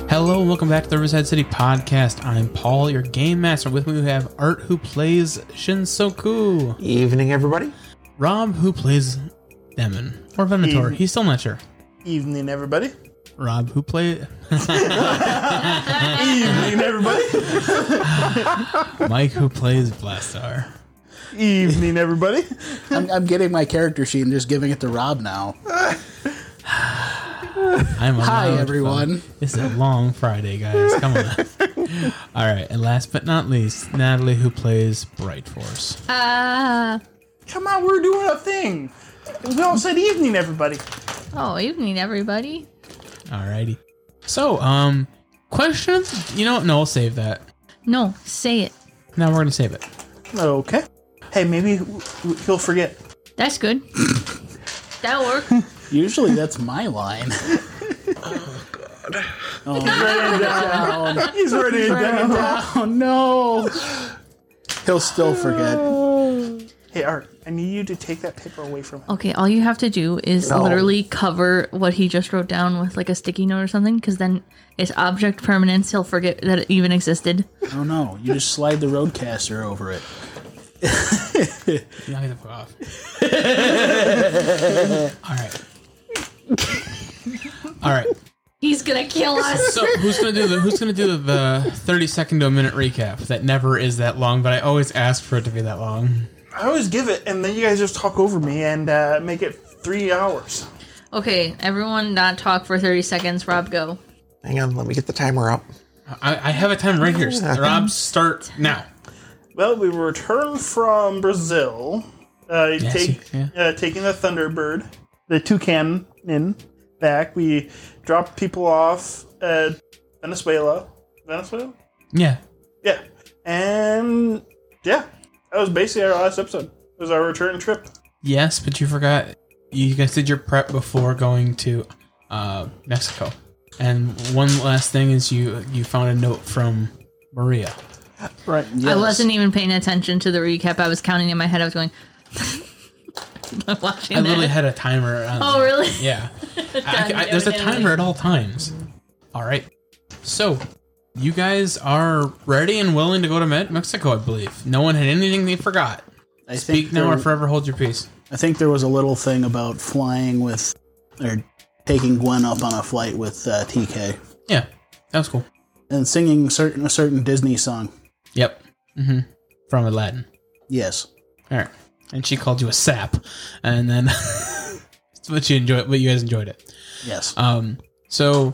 Hello and welcome back to the Riverside City Podcast. I'm Paul, your game master. With me we have Art, who plays Shinsoku. Evening, everybody. Rob, who plays Demon. Or Venator. He's still not sure. Evening, everybody. Rob, who plays... Evening, everybody. Mike, who plays Blastar. Evening, everybody. I'm getting my character sheet and just giving it to Rob now. Hi, everyone. It's a long Friday, guys. Come on. All right, and last but not least, Natalie, who plays Bright Force. Come on, we're doing a thing. We all said evening, everybody. Oh, evening, everybody. Alrighty. So, questions? You know what? No, we'll save that. No, say it. Now we're going to save it. Okay. Hey, maybe he'll forget. That's good. That'll work. Usually that's my line. Oh, God. Oh, He's writing it down. oh no. He'll still forget. Hey, Art, I need you to take that paper away from him. Okay, all you have to do is literally cover what he just wrote down with like a sticky note or something, because then it's object permanence. He'll forget that it even existed. Oh no, you just slide the roadcaster over it. You're not going to fuck off. All right. He's gonna kill us. So who's gonna do the 30-second to a minute recap? That never is that long, but I always ask for it to be that long. I always give it, and then you guys just talk over me and make it 3 hours. Okay, everyone not talk for 30 seconds. Rob, go. Hang on, let me get the timer up. I have a time right here. Rob, start now. Well, we returned from Brazil, taking the Thunderbird, the Toucan in back. We dropped people off at Venezuela. Venezuela? Yeah. Yeah. And yeah, that was basically our last episode. It was our return trip. Yes, but you forgot. You guys did your prep before going to Mexico. And one last thing is you found a note from Maria. Right. Yes. I wasn't even paying attention to the recap. I was counting in my head. I was going. Watching I literally that. had a timer. Oh, really? Yeah. There's a timer at all times. All right. So, you guys are ready and willing to go to Mexico, I believe. No one had anything they forgot. Speak now or forever hold your peace. I think there was a little thing about flying with, or taking Gwen up on a flight with TK. Yeah, that was cool. And singing a certain Disney song. Yep. Mm-hmm. From Aladdin. Yes. All right. And she called you a sap, and then but you guys enjoyed it. Yes. So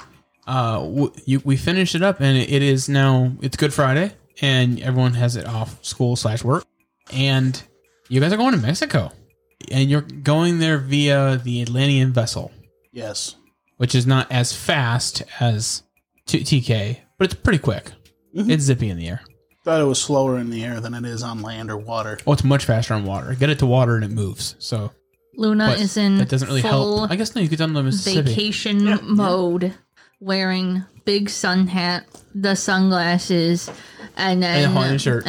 we finished it up, and it's Good Friday, and everyone has it off school/work, and you guys are going to Mexico, and you're going there via the Atlantean vessel. Yes. Which is not as fast as TK, but it's pretty quick. Mm-hmm. It's zippy in the air. Thought it was slower in the air than it is on land or water. Oh, it's much faster on water. Get it to water and it moves. So Luna is in that doesn't really help. I guess no, you could on the Mississippi. Vacation mode, wearing big sun hat, the sunglasses, and then a Hawaiian shirt,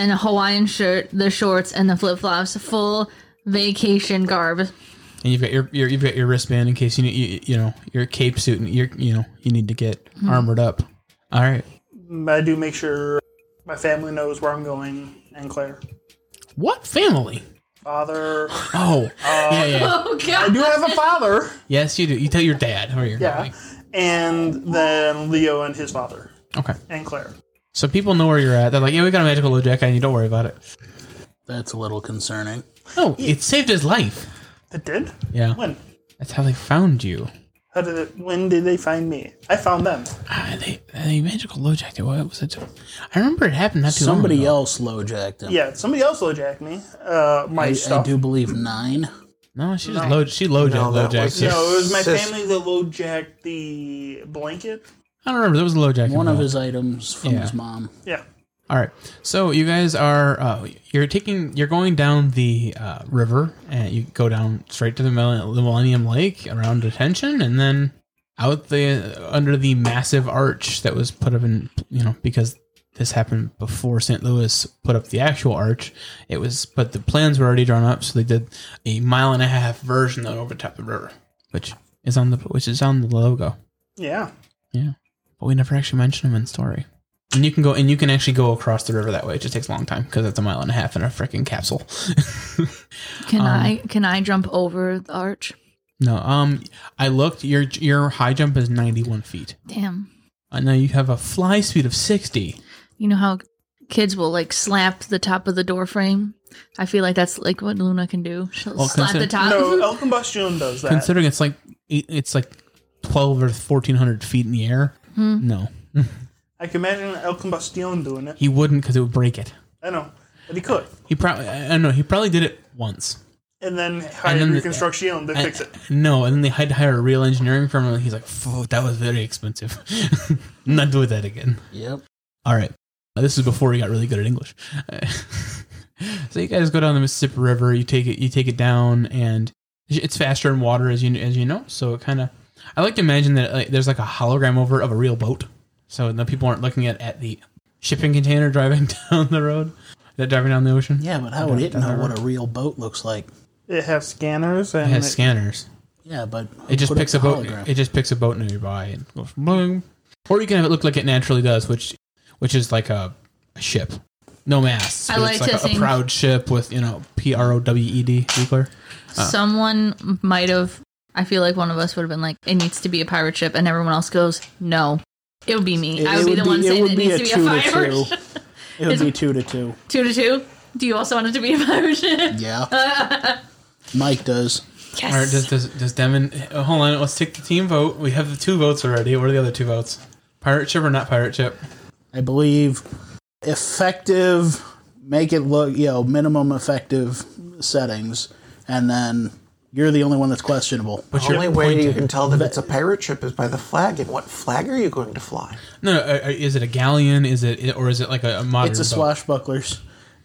the shorts, and the flip flops. Full vacation garb. And you've got your wristband in case you know your cape suit and you need to get armored up. All right. I do make sure my family knows where I'm going, and Claire. What family? Father. Oh, yeah. Oh God! I do have a father. Yes, you do. You tell your dad where you're going. And then Leo and his father. Okay. And Claire. So people know where you're at. They're like, yeah, we got a magical LoJack, and you don't worry about it. That's a little concerning. No, it saved his life. It did? Yeah. When? That's how they found you. When did they find me? I found them. They magical LoJacked it. What was it? I remember it happened not too long ago. Somebody else low-jacked him. Yeah, somebody else low-jacked me. I do believe 9. No, she just low-jacked. No, it was my family that low-jacked the blanket. I don't remember. There was a LoJack. One of his items from his mom. Yeah. All right. So you guys are you're going down the river, and you go down straight to the Millennium Lake around Detention, and then out under the massive arch that was put up in because this happened before St. Louis put up the actual arch. But the plans were already drawn up, so they did a 1.5 mile version over top of the river, which is on the logo. Yeah. Yeah. but we never actually mentioned them in story. And you can actually go across the river that way. It just takes a long time because it's 1.5 miles in a freaking capsule. Can I jump over the arch? No, I looked. Your high jump is 91 feet. Damn. Now you have a fly speed of 60. You know how kids will like slap the top of the door frame? I feel like that's like what Luna can do. She'll slap the top. No, El Combustion does that. Considering it's like 12 or 1,400 feet in the air. No, I can imagine El Combustion doing it. he wouldn't because it would break it. I know, but he could. He probably did it once. And then hired Reconstruction to fix it. No, and then they had to hire a real engineering firm, and he's like, that was very expensive. I'm not doing that again. Yep. All right. This is before he got really good at English. So you guys go down the Mississippi River, you take it down, and it's faster in water, as you know. So it kind of, I like to imagine that there's like a hologram over it of a real boat. So the people aren't looking at the shipping container driving down the road, driving down the ocean. Yeah, but how would it know what a real boat looks like? It has scanners. And It has scanners. Yeah, but It just picks a boat. hologram? It just picks a boat nearby and goes boom. Or you can have it look like it naturally does, which is like a ship, no masts. I but like it's like to a think- proud ship with PROWED. Be clear. Someone might have. I feel like one of us would have been like, "It needs to be a pirate ship," and everyone else goes, "No." It would be me. I would be the one saying it needs to be a pirate ship. It would be 2-2. 2-2. Do you also want it to be a pirate ship? Yeah. Mike does. Yes. All right, does Devin? Hold on, let's take the team vote. We have the 2 votes already. What are the other 2 votes? Pirate ship or not pirate ship? I believe effective, make it look, minimum effective settings, and then you're the only one that's questionable. But The only way you can tell that it's a pirate ship is by the flag. And what flag are you going to fly? No, is it a galleon? Is it like a modern? It's a boat? swashbucklers.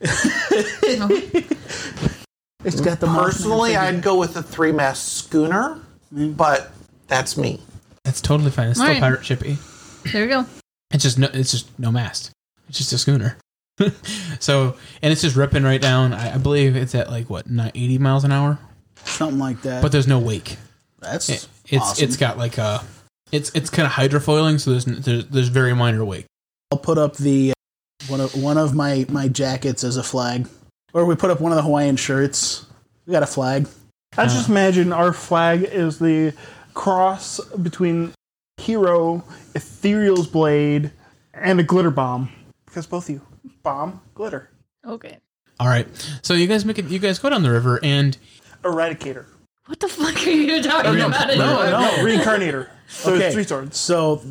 It's got the Personally, I'd go with a 3-mast schooner, but that's me. That's totally fine. It's still All right. pirate shippy. There we go. It's just no mast. It's just a schooner. So, and it's just ripping right down. I believe it's at like what, 80 miles an hour, something like that. but there's no wake. That's It's got like a, it's kind of hydrofoiling, so there's very minor wake. I'll put up the one of my jackets as a flag, or we put up one of the Hawaiian shirts. We got a flag. I just imagine our flag is the cross between Hero, Ethereal's Blade, and a glitter bomb. Because both of you. Bomb, glitter. Okay. All right, so you guys go down the river and Eradicator. What the fuck are you talking about? No, Reincarnator. So Okay. it's 3 swords. So,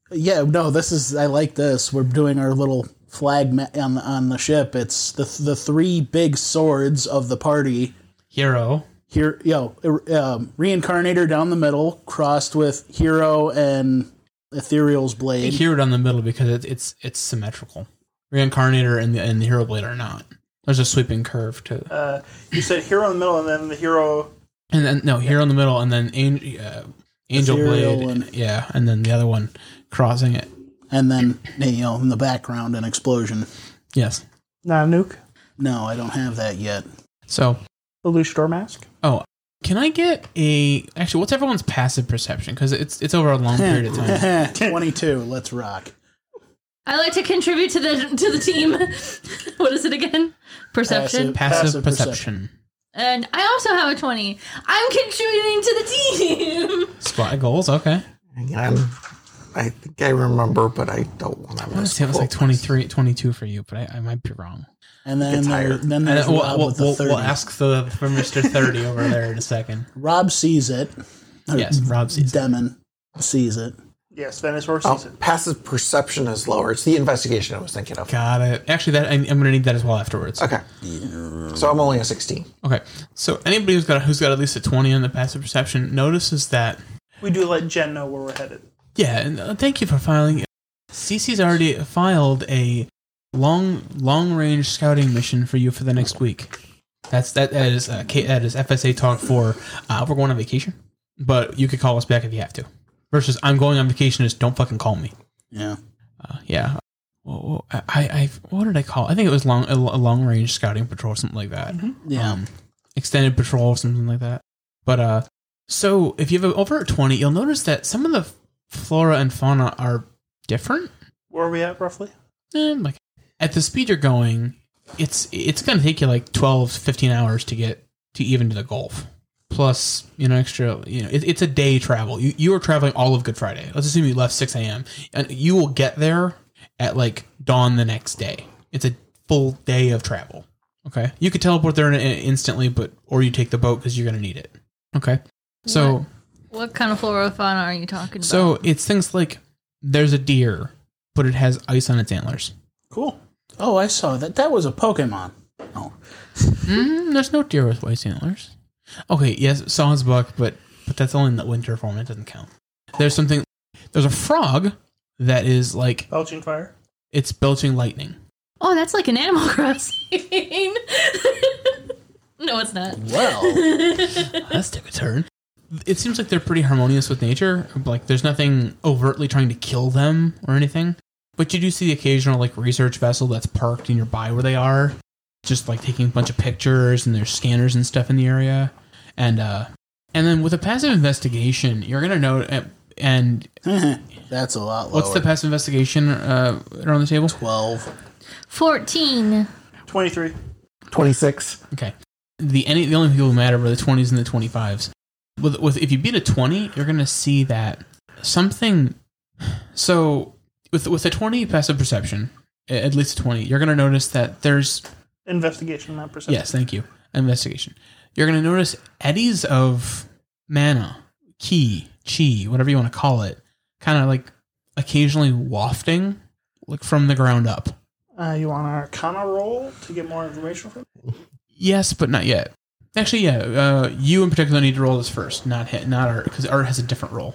I like this. We're doing our little flag on the ship. It's the 3 big swords of the party. Hero. Here, Reincarnator down the middle, crossed with Hero and Ethereal's Blade. Hero down the middle because it's symmetrical. Reincarnator and the Hero Blade are not. There's a sweeping curve to. You said Hero in the middle, and then the Hero. And then Hero in the middle, and then Angel Ethereal Blade, and then the other one crossing it. And then, in the background, an explosion. Yes. Not a nuke. No, I don't have that yet. So, The Luchador Mask. can I get actually? What's everyone's passive perception? Because it's over a long period of time. 22. Let's rock. I like to contribute to the team. What is it again? Perception. Passive Passive perception. And I also have a 20. I'm contributing to the team. Squad goals. Okay. Hang on. I think I remember, but I don't want to I want to say it was like 23, 22 for you, but I might be wrong. And then, Gets higher. there's Rob with the 30. We'll ask for Mr. 30 over there in a second. Rob sees it. Yes, Rob sees it. Demon sees it. Yes, Venusaur sees it. Passive perception is lower. It's the investigation I was thinking of. Got it. Actually, I'm going to need that as well afterwards. Okay. So I'm only a 16. Okay. So anybody who's got at least a 20 on the passive perception notices that. We do let Jen know where we're headed. Yeah, and thank you for filing. Cece's already filed a long range scouting mission for you for the next week. That is FSA talk for we're going on vacation, but you could call us back if you have to. Versus I'm going on vacation is don't fucking call me. Yeah. Yeah. Well, I what did I call it? I think it was a long range scouting patrol, something like that. Yeah. Extended patrol, something like that. But so if you have over 20, you'll notice that some of the flora and fauna are different. Where are we at roughly? Like at the speed you're going, it's going to take you like 12 to 15 hours to get to even to the Gulf. Plus, extra, it's a day travel. You are traveling all of Good Friday. Let's assume you left 6 a.m. and you will get there at like dawn the next day. It's a full day of travel. Okay. You could teleport there instantly, or you take the boat because you're going to need it. Okay. So what kind of flora and fauna are you talking about? So it's things like there's a deer, but it has ice on its antlers. Cool. Oh, I saw that. That was a Pokemon. Oh. There's no deer with ice antlers. Okay, yes, Sawsbuck, but that's only in the winter form. It doesn't count. There's a frog that is like... Belching fire? It's belching lightning. Oh, that's like an Animal Crossing. No, it's not. Well. Let's take a turn. It seems like they're pretty harmonious with nature. Like, there's nothing overtly trying to kill them or anything. But you do see the occasional, like, research vessel that's parked nearby where they are. Just, like, taking a bunch of pictures, and there's scanners and stuff in the area. And then with a passive investigation, you're going to know... And that's a lot lower. What's the passive investigation around the table? 12. 14. 23. 26. Okay. The only people who matter are the 20s and the 25s. If you beat a 20, you're going to see that something... So, with a 20 passive perception, at least a 20, you're going to notice that there's... Investigation, not perception. Yes, thank you. Investigation. You're going to notice eddies of mana, chi, whatever you want to call it, kind of like occasionally wafting like from the ground up. You want an Arcana roll to get more information from it? Yes, but not yet. Actually, yeah. You in particular need to roll this first, not Art, because Art has a different roll.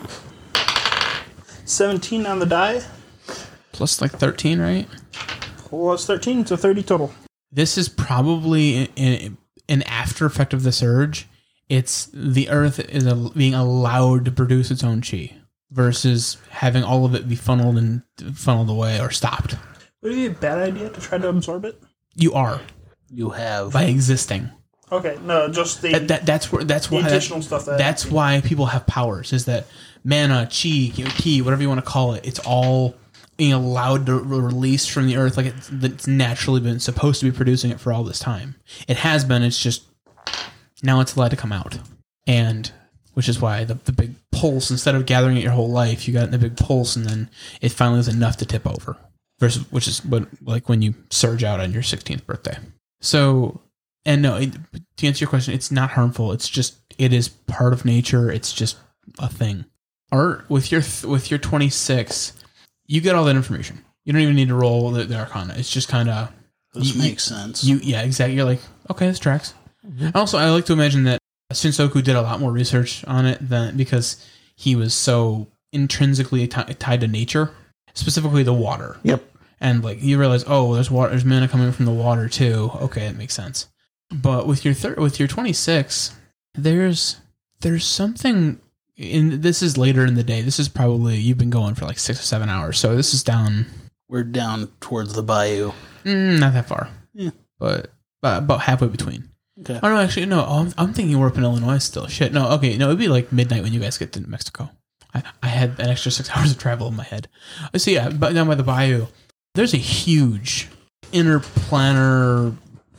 17 on the die. Plus like 13, right? Plus 13, so 30 total. This is probably an after effect of the surge. It's the Earth is being allowed to produce its own chi versus having all of it be funneled away or stopped. Would it be a bad idea to try to absorb it? You are. You have by existing. Okay, no, just the that's why additional stuff. That's why people have powers. Is that mana, chi, ki, whatever you want to call it? It's all being allowed to release from the Earth, like it's naturally been supposed to be producing it for all this time. It has been. It's just now it's allowed to come out, and which is why the big pulse. Instead of gathering it your whole life, you got the big pulse, and then it finally was enough to tip over. Versus, which is what like when you surge out on your 16th birthday. So, and no, to answer your question, it's not harmful. It's just it is part of nature. It's just a thing. Art with your 26, you get all that information. You don't even need to roll the Arcana. It's just kind of this makes sense. Yeah, exactly. You're like, okay, this tracks. Mm-hmm. Also, I like to imagine that Shinsoku did a lot more research on it than because he was so intrinsically tied to nature, specifically the water. Yep. And like you realize, oh, there's water, there's mana coming from the water too. Okay, that makes sense. But with your 26, there's something. This is later in the day. This is probably you've been going for like 6 or 7 hours. So this is down. We're down towards the bayou. Not that far. Yeah, but about halfway between. Okay. Oh no, actually no. I'm thinking we're up in Illinois still. Shit. No. Okay. No, it'd be like midnight when you guys get to New Mexico. I had an extra 6 hours of travel in my head. So yeah, but down by the bayou. There's a huge interplanar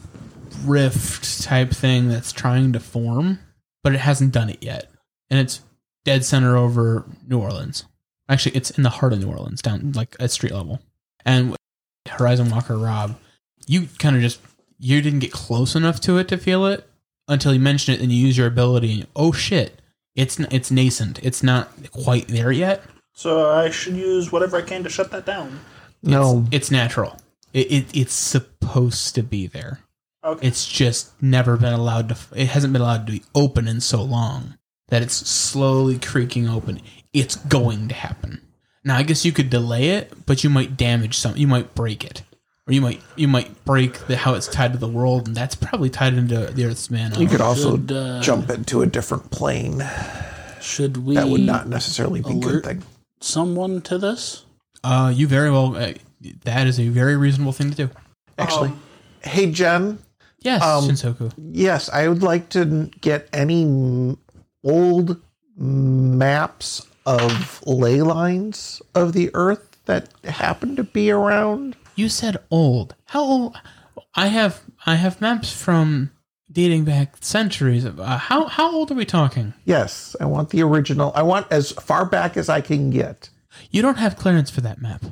rift type thing that's trying to form, but it hasn't done it yet. And it's dead center over New Orleans. Actually, it's in the heart of New Orleans, down like at street level. And Horizon Walker Rob, you kind of you didn't get close enough to it to feel it until you mentioned it and you use your ability. And, oh shit, it's nascent. It's not quite there yet. So I should use whatever I can to shut that down. No, it's natural. It's supposed to be there. Okay. It's just never been allowed to. It hasn't been allowed to be open in so long that it's slowly creaking open. It's going to happen. Now, I guess you could delay it, but you might damage something. You might break it, or you might break how it's tied to the world, and that's probably tied into the Earth's mana. You could also jump into a different plane. Should we? That would not necessarily be a good thing. Someone to this? You very well. That is a very reasonable thing to do. Actually, hey Jen. Yes, Shinsoku. Yes, I would like to get any old maps of ley lines of the Earth that happen to be around? You said old. How old? I have maps from dating back centuries. How old are we talking? Yes, I want the original. I want as far back as I can get. You don't have clearance for that map.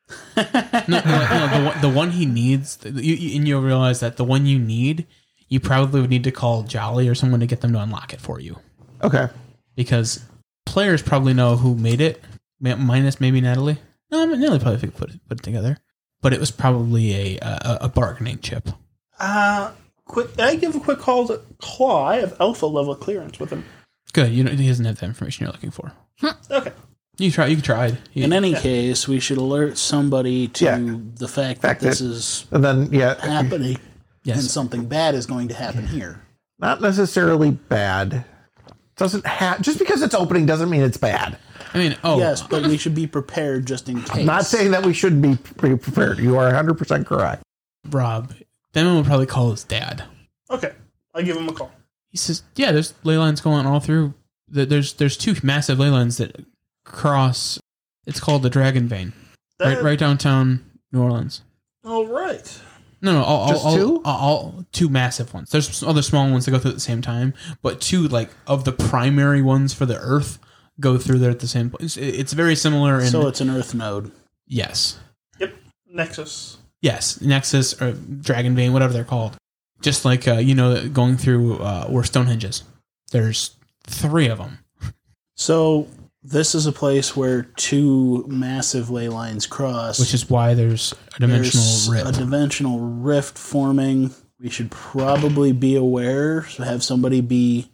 No, the one he needs, and you'll realize that the one you need, you probably would need to call Jolly or someone to get them to unlock it for you. Okay. Because players probably know who made it, minus maybe Natalie. No, Natalie probably put it together. But it was probably a bargaining chip. I give a quick call to Claw. I have alpha level clearance with him. Good. He doesn't have the information you're looking for. Okay. You tried. In any case, we should alert somebody to the fact that this is and then happening. Yes. And something bad is going to happen here. Not necessarily bad. Just because it's opening doesn't mean it's bad. I mean, yes, but we should be prepared just in case. I'm not saying that we shouldn't be prepared. You are 100% correct. Rob, Demon would probably call his dad. Okay. I'll give him a call. He says, yeah, there's ley lines going all through. There's two massive ley lines that cross. It's called the Dragon Vein. Right downtown New Orleans. All right. No, two? all two massive ones. There's other small ones that go through at the same time, but two of the primary ones for the Earth go through there at the same place. It's very similar. So it's an Earth node. Yes. Yep. Nexus. Yes, Nexus or Dragon Vein, whatever they're called. Just like going through where Stonehenge is. There's 3 of them. So this is a place where 2 massive ley lines cross, Which is why there's a dimensional rift. A dimensional rift forming. We should probably be aware. So have somebody be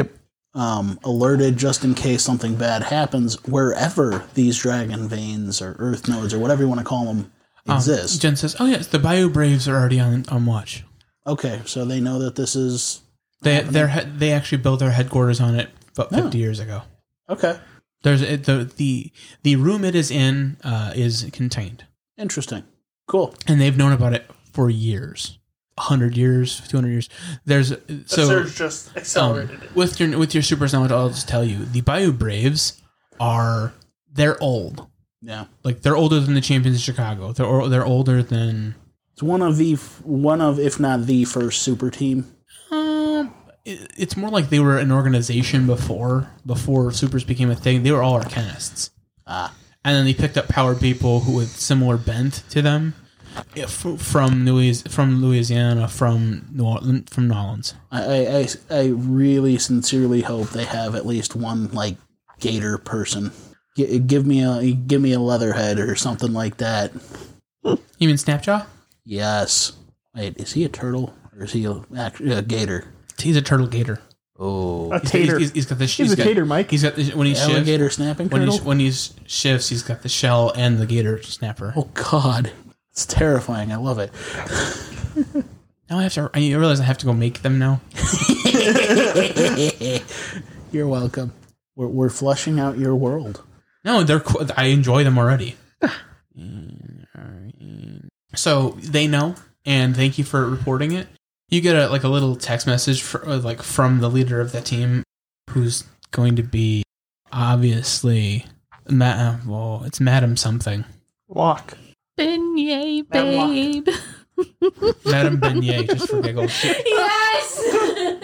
alerted just in case something bad happens wherever these dragon veins or earth nodes or whatever you want to call them exist. Jen says, "Oh yes, the Bayou Braves are already on watch." Okay, so they know that this is. They actually built their headquarters on it about 50 years ago. Okay. There's the room it is in is contained. Interesting. Cool. And they've known about it for years. 100 years, 200 years. There's surge just accelerated it. With your super knowledge, I'll just tell you the Bayou Braves they're old. Yeah, they're older than the champions of Chicago. They're older than. It's one of if not the first super team. It's more like they were an organization before supers became a thing. They were all arcanists. And then they picked up powered people who with similar bent to them. From Louisiana, from New Orleans. I really sincerely hope they have at least one gator person. Give me a leatherhead or something like that. You mean Snapjaw? Yes. Wait, is he a turtle or is he a gator? He's a turtle gator. Oh, a tater. He's got the. He's a tater, Mike. He's got when he alligator snapping turtle. When he shifts, he's got the shell and the gator snapper. Oh God. It's terrifying. I love it. Now I realize I have to go make them now. You're welcome. We're flushing out your world. No, I enjoy them already. So they know, and thank you for reporting it. You get a little text message from the leader of that team, who's going to be obviously it's Madam something. Walk. Beignet, babe. Madame Beignet, just for giggles. Yes!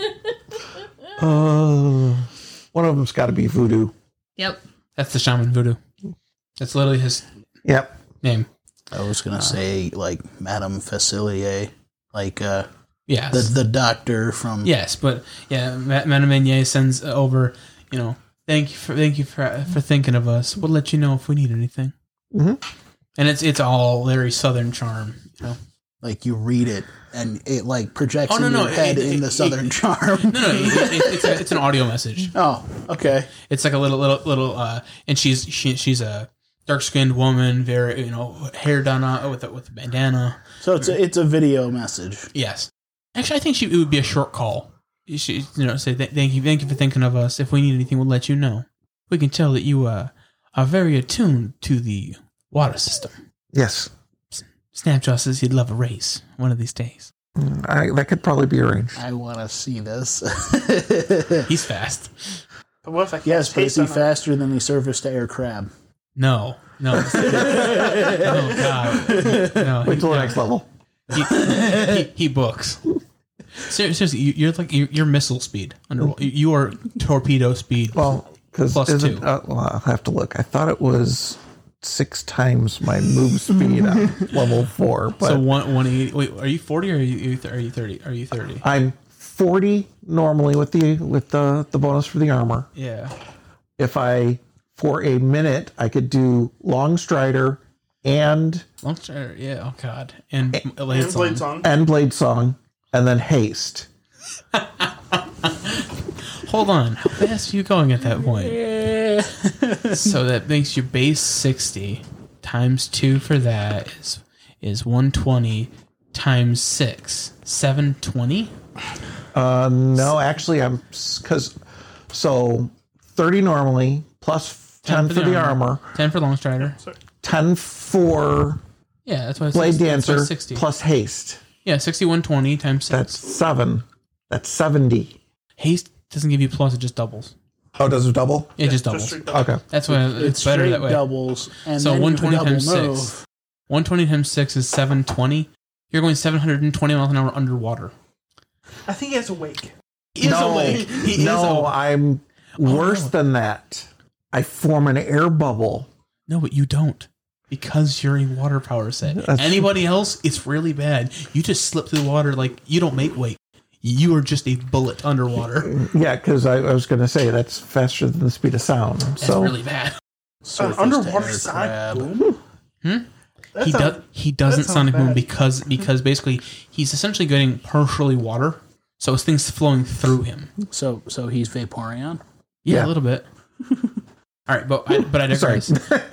One of them's got to be Voodoo. Yep. That's the shaman Voodoo. That's literally his name. I was going to say, Madame Facilier. Yes. The doctor from... Yes, but, Madame Beignet sends over, thank you for thinking of us. We'll let you know if we need anything. Mm-hmm. And it's all very Southern charm, you read it and it projects in your head in the Southern charm. No, it's an audio message. Oh, okay. It's like a little and she's a dark-skinned woman, very hair done with a bandana. So it's a video message. Yes, actually, I think it would be a short call. She say thank you for thinking of us. If we need anything, we'll let you know. We can tell that you are very attuned to the water system. Yes. Snapjaw says he'd love a race one of these days. That could probably be arranged. I want to see this. He's fast. But what if I Yes, but is he faster than the surface-to-air crab? No. Oh, God. No, Wait till the next level. He books. Seriously, you're missile speed. You are torpedo speed. Well, because I'll have to look. I thought it was 6 times my move speed on level 4. But so 180. Wait, are you 40 or are you 30? Are you 30? I'm 40 normally with the bonus for the armor. Yeah. If for a minute I could do long strider and Long strider. Yeah. Oh God. And Blade Song. And Blade Song, and then haste. Hold on. How fast are you going at that point? So that makes you base 60 times 2 for that is 120 times 6. 720? No, actually I'm so 30 normally plus 10 for the armor. 10 for long strider. 10 for that's why Blade Dancer 60. plus haste. Yeah, 6120 times 6. That's 7. That's 70. Haste doesn't give you plus, it just doubles. Oh, does it double? It just doubles. Okay. That's why it's better that way. Doubles. And so then 120 times move. 6. 120 times 6 is 720. You're going 720 miles an hour underwater. I think he has a wake. I'm worse than that. I form an air bubble. No, but you don't. Because you're a water power set. Anybody else, it's really bad. You just slip through the water like you don't make wake. You are just a bullet underwater. Yeah, because I was going to say that's faster than the speed of sound. That's really bad. Underwater sonic boom. He doesn't sonic boom because basically he's essentially getting partially water, so it's things flowing through him. So he's Vaporeon? Yeah, a little bit. All right, but I digress.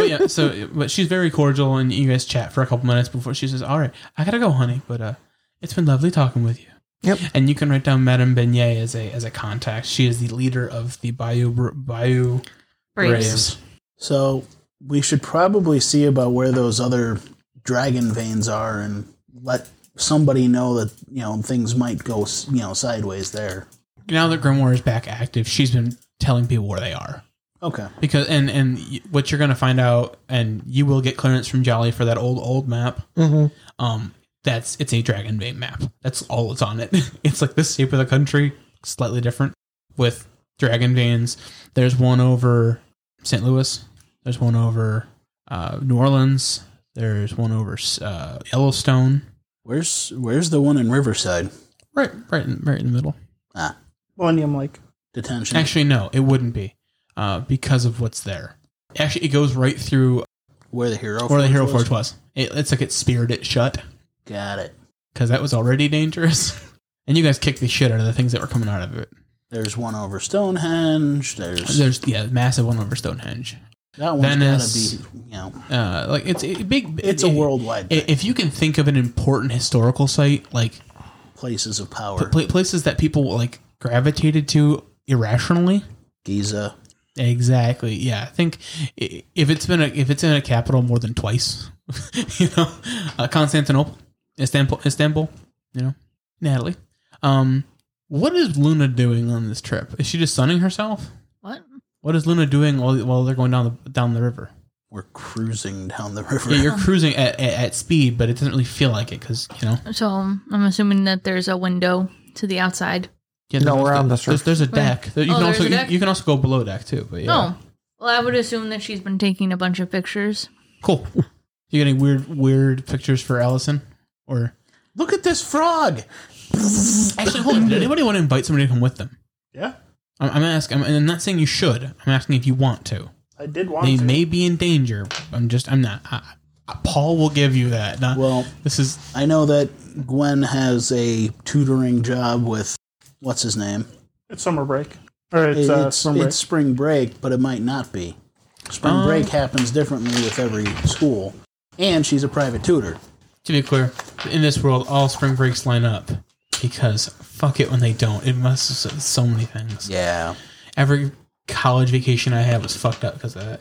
But she's very cordial, and you guys chat for a couple minutes before she says, "All right, I gotta go, honey, but it's been lovely talking with you." Yep. And you can write down Madame Beignet as a contact. She is the leader of the Bayou Braves. So we should probably see about where those other dragon veins are and let somebody know that things might go sideways there. Now that Grimoire is back active, she's been telling people where they are. Okay. Because and what you're going to find out, and you will get clearance from Jolly for that old map. Mm-hmm. It's a dragon vein map. That's all it's on it. It's like the shape of the country, slightly different with dragon veins. There's one over St. Louis. There's one over New Orleans. There's one over Yellowstone. Where's the one in Riverside? Right in the middle. Millennium Lake. Detention. Actually, no, it wouldn't be because of what's there. Actually, it goes right through where the Hero Forge was. It's like it speared it shut. Got it. Because that was already dangerous. And you guys kicked the shit out of the things that were coming out of it. There's one over Stonehenge. There's massive one over Stonehenge. That one's Venice, gotta be, it's a big. It's a worldwide thing. If you can think of an important historical site, like places of power, places that people gravitated to irrationally. Giza. Exactly. Yeah, I think if it's in a capital more than twice, Constantinople, Istanbul, Natalie. What is Luna doing on this trip? Is she just sunning herself? What is Luna doing while they're going down the river? We're cruising down the river. Yeah, you're cruising at speed, but it doesn't really feel like it because So I'm assuming that there's a window to the outside. Yeah, we're on the surface. There's a deck. You can also go below deck too. But yeah. Oh, well, I would assume that she's been taking a bunch of pictures. Cool. You got any weird pictures for Allison? Or look at this frog. Actually, hold on. Did anybody want to invite somebody to come with them? Yeah. I'm asking. I'm not saying you should. I'm asking if you want to. I did want to. They to. may be in danger. I'm not. Paul will give you that. I know that Gwen has a tutoring job with what's his name. It's summer break. Or it's spring break. It's spring break, but it might not be. Spring break happens differently with every school, and she's a private tutor. To be clear, in this world, all spring breaks line up because fuck it when they don't. It messes with so many things. Yeah. Every college vacation I had was fucked up because of that.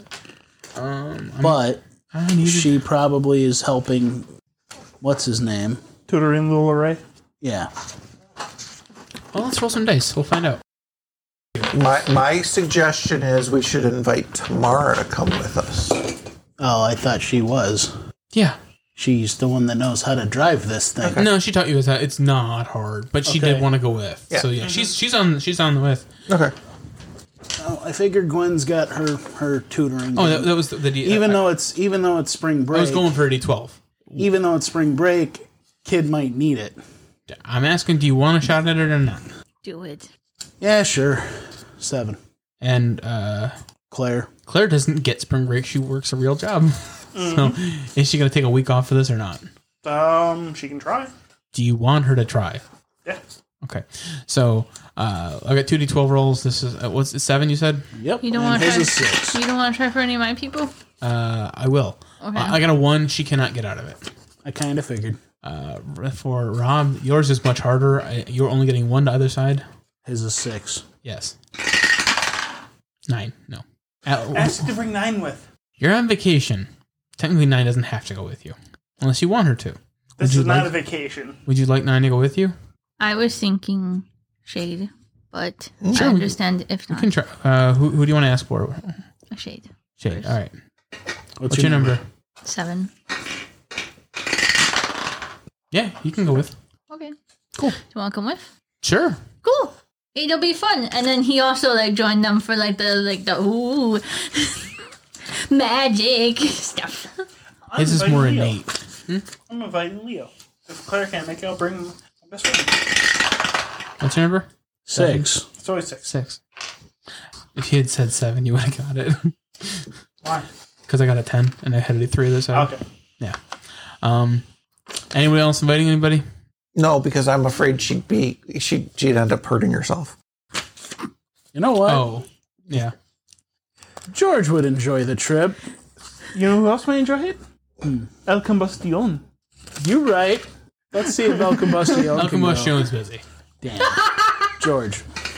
But she probably is helping. What's his name? Tutoring Lula Ray. Yeah. Well, let's roll some dice. We'll find out. My suggestion is we should invite Tamara to come with us. Oh, I thought she was. Yeah. She's the one that knows how to drive this thing. Okay. No, she taught you it's not hard, but she did want to go with. Yeah. So yeah, she's on the with. Okay. Oh, I figured Gwen's got her tutoring. Oh, that was the even though it's spring break. I was going for a D12. Even though it's spring break, kid might need it. I'm asking, do you want a shot at it or not? Do it. Yeah, sure. 7. And Claire doesn't get spring break. She works a real job. So is she going to take a week off for this or not? She can try. Do you want her to try? Yeah. Okay. So I got 2D12 rolls. This is what's it, 7? You said? Yep. You don't want to his try. is 6. You don't want to try for any of my people. I will. Okay. I got a 1. She cannot get out of it. I kind of figured. For Rob, yours is much harder. You're only getting 1 to either side. His is 6. Yes. 9. No. Ask to bring 9 with. You're on vacation. Technically, 9 doesn't have to go with you, unless you want her to. This is not a vacation. Would you like 9 to go with you? I was thinking Shade, but I understand if You not. can try. Who do you want to ask for? A Shade. Shade. First. All right. What's your number? 7. Yeah, you can go with. Okay. Cool. Do you want to come with? Sure. Cool. It'll be fun. And then he also joined them for the ooh magic stuff. His is more innate. I'm inviting Leo. If Claire can't make it, I'll bring my best friend. What's your number? 6. It's always 6. 6. If you had said 7, you would have got it. Why? Because I got a 10 and I had a 3 this side. Okay. Yeah. Anybody else inviting anybody? No, because I'm afraid she'd end up hurting herself. You know what? Oh, yeah. George would enjoy the trip. You know who else might enjoy it? El Combustión. You right. Let's see if El Combustión El can go. Combustión's busy. Damn. George.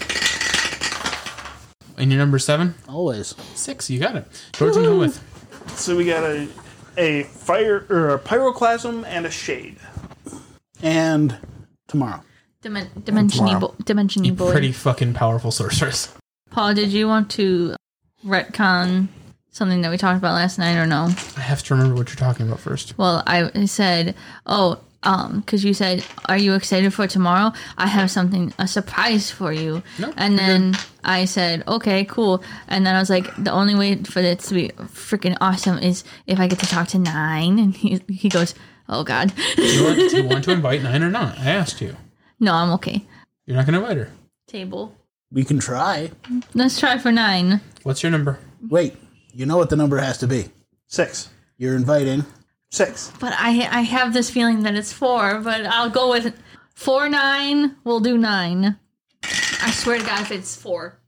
And your number 7? Always. 6. You got it. George can go with. So we got a fire or a pyroclasm and a shade. And tomorrow. Dimension-y boy. Pretty fucking powerful sorceress. Paul, did you want to retcon something that we talked about last night or no? I have to remember what you're talking about first. Well, I said, because you said, are you excited for tomorrow? I have a surprise for you. No, and then I said, okay, cool. And then I was like, the only way for it to be freaking awesome is if I get to talk to 9. And he goes, oh, God. Do you want to invite 9 or not? I asked you. No, I'm okay. You're not going to invite her. Table. We can try. Let's try for 9. What's your number? Wait. You know what the number has to be. 6. You're inviting. 6. But I have this feeling that it's 4, but I'll go with 4, 9. We'll do 9. I swear to God, if it's 4.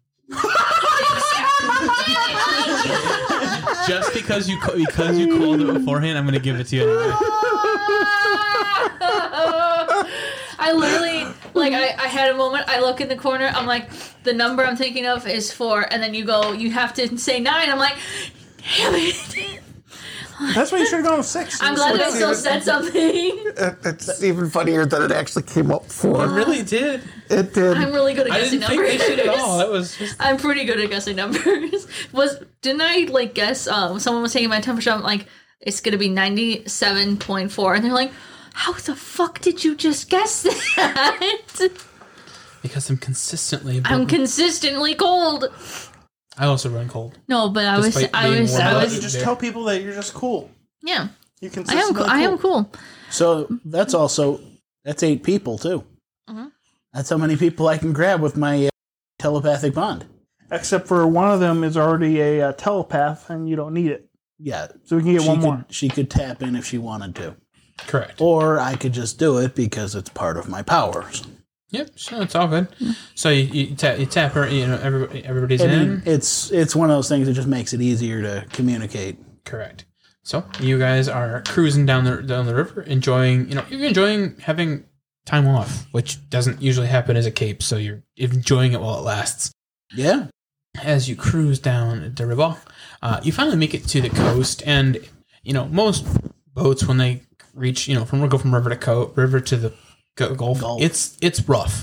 Just because you called it beforehand, I'm going to give it to you anyway. I literally, I had a moment, I look in the corner, I'm like, the number I'm thinking of is 4, and then you go, you have to say 9, I'm like, damn it. That's why you should have gone with 6. I'm glad I still said something. It's even funnier that it actually came up 4. It really did. It did. I'm really good at I guessing didn't think numbers. they should at all. That was just... I'm pretty good at guessing numbers. Didn't I guess? Someone was taking my temperature. I'm like, it's gonna be 97.4, and they're like, how the fuck did you just guess that? Because I'm consistently cold. I also run cold. No, but I was. You just tell people that you're just cool. Yeah, You're I consistently am. I am cool. So that's 8 people too. Mm-hmm. That's how many people I can grab with my telepathic bond. Except for one of them is already a telepath, and you don't need it. Yeah. So we can get one more. She could tap in if she wanted to. Correct. Or I could just do it because it's part of my powers. Yep, so it's all good. So you tap her, everybody's in. It's one of those things that just makes it easier to communicate. Correct. So you guys are cruising down the river, enjoying having time off, which doesn't usually happen as a cape, so you're enjoying it while it lasts. Yeah. As you cruise down the river, you finally make it to the coast, and most boats when they reach, go from river to the Gulf. It's rough.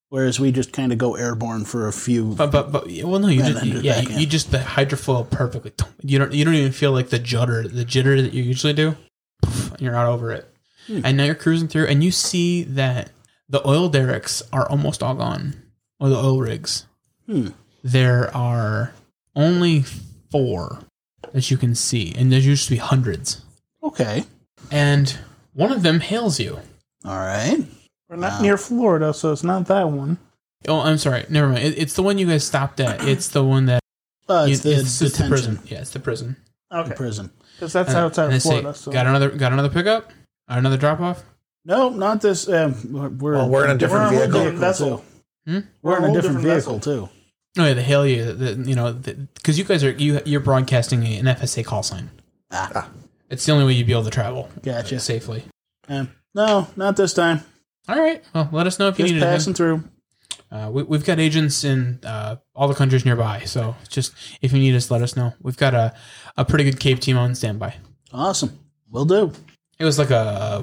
Whereas we just kind of go airborne for a few. But well, no, you just the hydrofoil perfectly. You don't even feel like the jitter that you usually do. And you're out over it, and now you're cruising through, and you see that the oil derricks are almost all gone, or the oil rigs. There are only 4 that you can see, and there used to be hundreds. Okay. And one of them hails you. All right. We're not near Florida, so it's not that one. Oh, I'm sorry. Never mind. It's the one you guys stopped at. It's the one that... It's the prison. Yeah, it's the prison. Okay. The prison. Because that's outside of Florida. So. Got another pickup? Another drop-off? No, not this. We're in a different vehicle. Vessel. We're in a different vehicle, too. Oh, yeah, they hail you. Because you guys you're broadcasting an FSA call sign. It's the only way you'd be able to travel. Gotcha. Safely. No, not this time. All right. Well, let us know if you need anything. Just passing through. We've got agents in all the countries nearby, so just if you need us, let us know. We've got a pretty good Cape team on standby. Awesome. Will do. It was like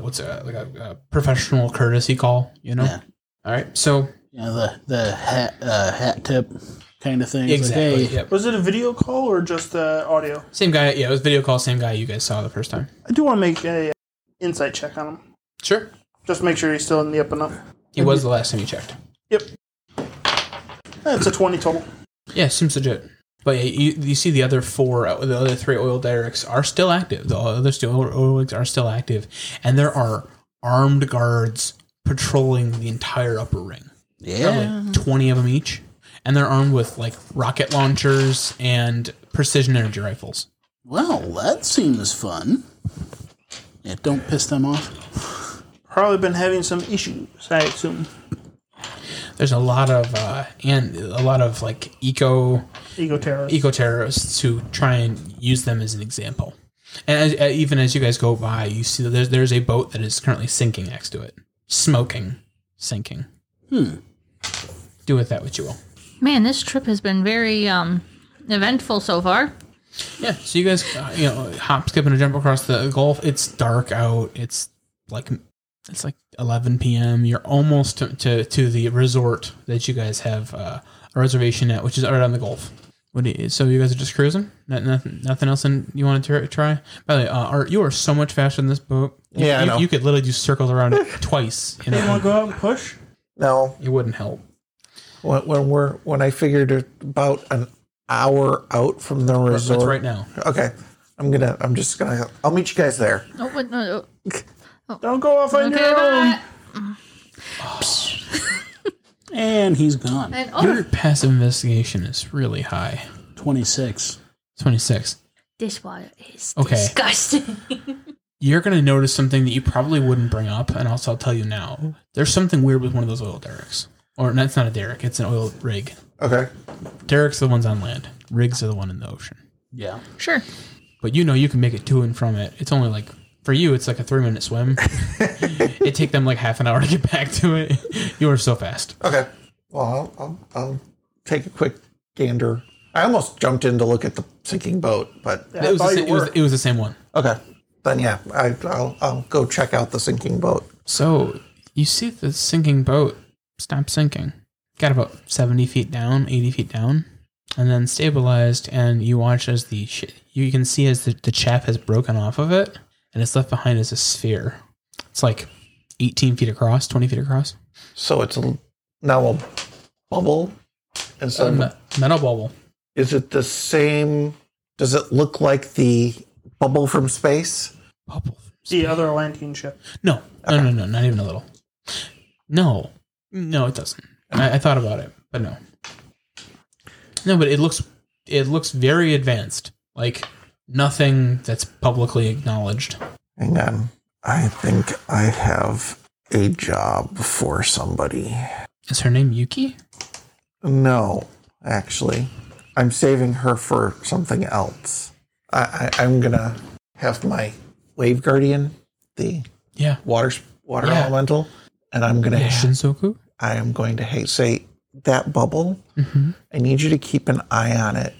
a professional courtesy call, you know? Yeah. All right. So the hat tip kind of thing. Exactly. Like, hey, yep. Was it a video call or just audio? Same guy. Yeah, it was video call. Same guy you guys saw the first time. I do want to make a insight check on him. Sure. Just make sure he's still in the up and up. He was the last time you checked. Yep. That's a 20 total. Yeah, seems legit. But you see the other 3 oil derricks are still active. The other oil rigs are still active. And there are armed guards patrolling the entire upper ring. Yeah. There are like 20 of them each. And they're armed with like rocket launchers and precision energy rifles. Well, that seems fun. Yeah, don't piss them off. Probably been having some issues, I assume. There's a lot of like eco terrorists who try and use them as an example. And even as you guys go by, you see that there's a boat that is currently sinking next to it, sinking. Do with that what you will. Man, this trip has been very eventful so far. Yeah, so you guys, hop, skip, and a jump across the Gulf. It's dark out. It's like 11 p.m. You're almost to the resort that you guys have a reservation at, which is right on the Gulf. So you guys are just cruising? Nothing else you wanted to try? By the way, Art, you are so much faster than this boat. I know. You could literally do circles around it twice. You want to go out and push? No. It wouldn't help. When I figured about an hour out from the resort. That's right now. Okay. I'll meet you guys there. Oh, but no. Don't go off on your own. And he's gone. Your passive investigation is really high. 26. 26. This water is disgusting. You're going to notice something that you probably wouldn't bring up, and also I'll tell you now. There's something weird with one of those oil derricks. Or, that's not a derrick, it's an oil rig. Okay. Derricks are the ones on land. Rigs are the one in the ocean. Yeah. Sure. But you can make it to and from it. It's only like, for you, it's like a 3-minute swim. It'd take them like half an hour to get back to it. You are so fast. Okay. Well, I'll take a quick gander. I almost jumped in to look at the sinking boat, but it was the same one. Okay. Then yeah, I'll go check out the sinking boat. So you see the sinking boat stop sinking. Got about 70 feet down, 80 feet down, and then stabilized. And you watch as you can see as the chaff has broken off of it, and it's left behind as a sphere. It's like 18 feet across, 20 feet across. So it's now a bubble instead of metal bubble. Is it the same? Does it look like the bubble from space? Bubble from space. The other Atlantean ship. No, no, not even a little. No, it doesn't. I thought about it, but no. No, but it looks very advanced. Like nothing that's publicly acknowledged. Hang on. I think I have a job for somebody. Is her name Yuki? No, actually. I'm saving her for something else. I'm going to have my wave guardian, the water elemental, and I'm going to Shinsoku? I am going to say that bubble. Mm-hmm. I need you to keep an eye on it,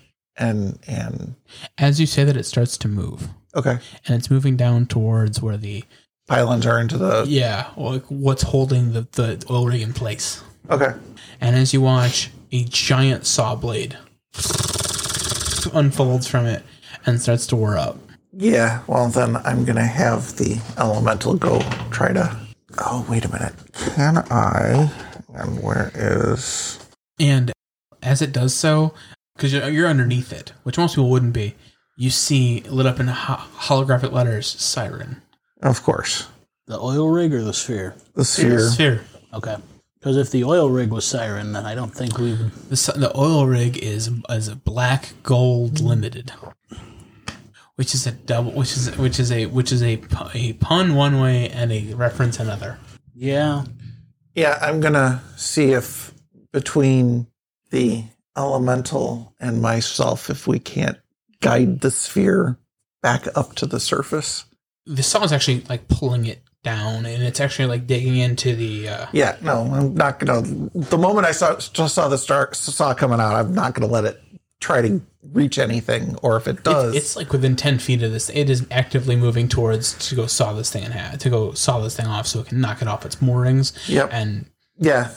and as you say that, it starts to move. Okay, and it's moving down towards where the pylons are into the... Yeah, like what's holding the oil rig in place. Okay. And as you watch, a giant saw blade unfolds from it and starts to whir up. Yeah, well then I'm going to have the elemental go try to... Oh, wait a minute. Can I... And where is... And as it does so, because you're underneath it, which most people wouldn't be, you see lit up in holographic letters, Siren. Of course. The oil rig or the sphere? The sphere. The sphere. Okay. Because if the oil rig was Siren, then I don't think we would... The oil rig is a black gold limited, which is a double, which is a pun one way and a reference another. Yeah. Yeah, I'm going to see if between the elemental and myself, if we can't guide the sphere back up to the surface. The saw is actually like pulling it down, and it's actually like digging into the... Yeah, no, I'm not going to... The moment I saw the saw coming out, I'm not going to let it try to reach anything, or if it does... It's like within 10 feet of this. It is actively moving towards to go saw this thing off so it can knock it off its moorings. Yep. And yeah,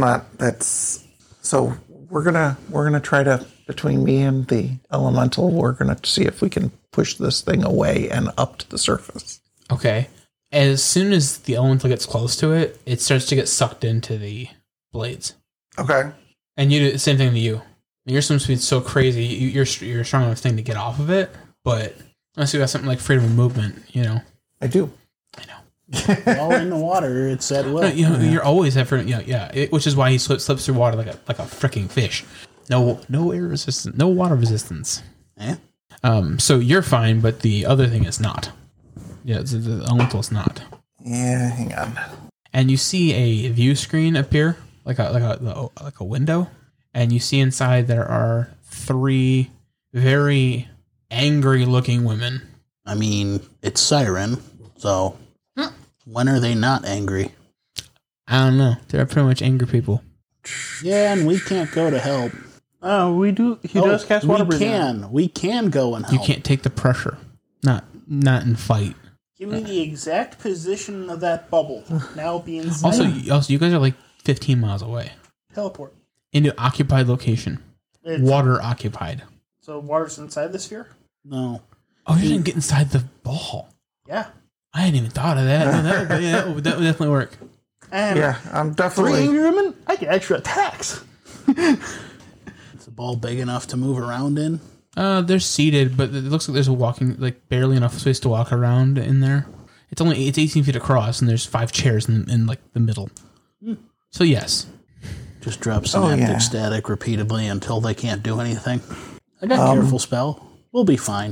so we're gonna try to, between me and the elemental, we're gonna see if we can push this thing away and up to the surface. okay. As soon as the elemental gets close to it, it starts to get sucked into the blades. Okay. And you do the same thing to you. Your swim speed's so crazy, you're a strong enough thing to get off of it, but unless you got something like freedom of movement, I do. I know. While in the water, it's at will. No, you're always effort. Which is why he slips through water like a freaking fish. No air resistance, no water resistance. Eh? So you're fine, but the other thing is not. Yeah, the elemental's not. Yeah, hang on. And you see a view screen appear, like a window, and you see inside there are 3 very angry-looking women. I mean, it's Siren, so when are they not angry? I don't know. They're pretty much angry people. Yeah, and we can't go to help. Oh, we do. He does cast water breathing. We can go and help. You can't take the pressure. Not in fight. Give me the exact position of that bubble. Now be inside. Also, you guys are like 15 miles away. Teleport. Into occupied location. Water occupied. So water's inside the sphere? No. Oh, you didn't get inside the ball. Yeah. I hadn't even thought of that. No, that would definitely work. And Yeah, I'm definitely... 3 angry women? I get extra attacks. Is the ball big enough to move around in? They're seated, but it looks like there's a walking, like barely enough space to walk around in there. It's 18 feet across, and there's 5 chairs in like the middle. So yes. Just drop synaptic static repeatedly until they can't do anything. I got careful spell. We'll be fine.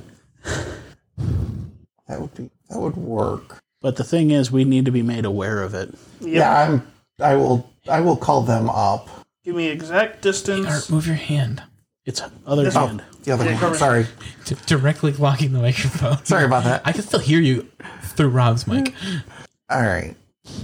That would work. But the thing is, we need to be made aware of it. Yep. Yeah, I will call them up. Give me exact distance. Art, move your hand. It's other hand. The other one. Sorry. Directly blocking the microphone. Sorry about that. I can still hear you through Rob's mic. All right.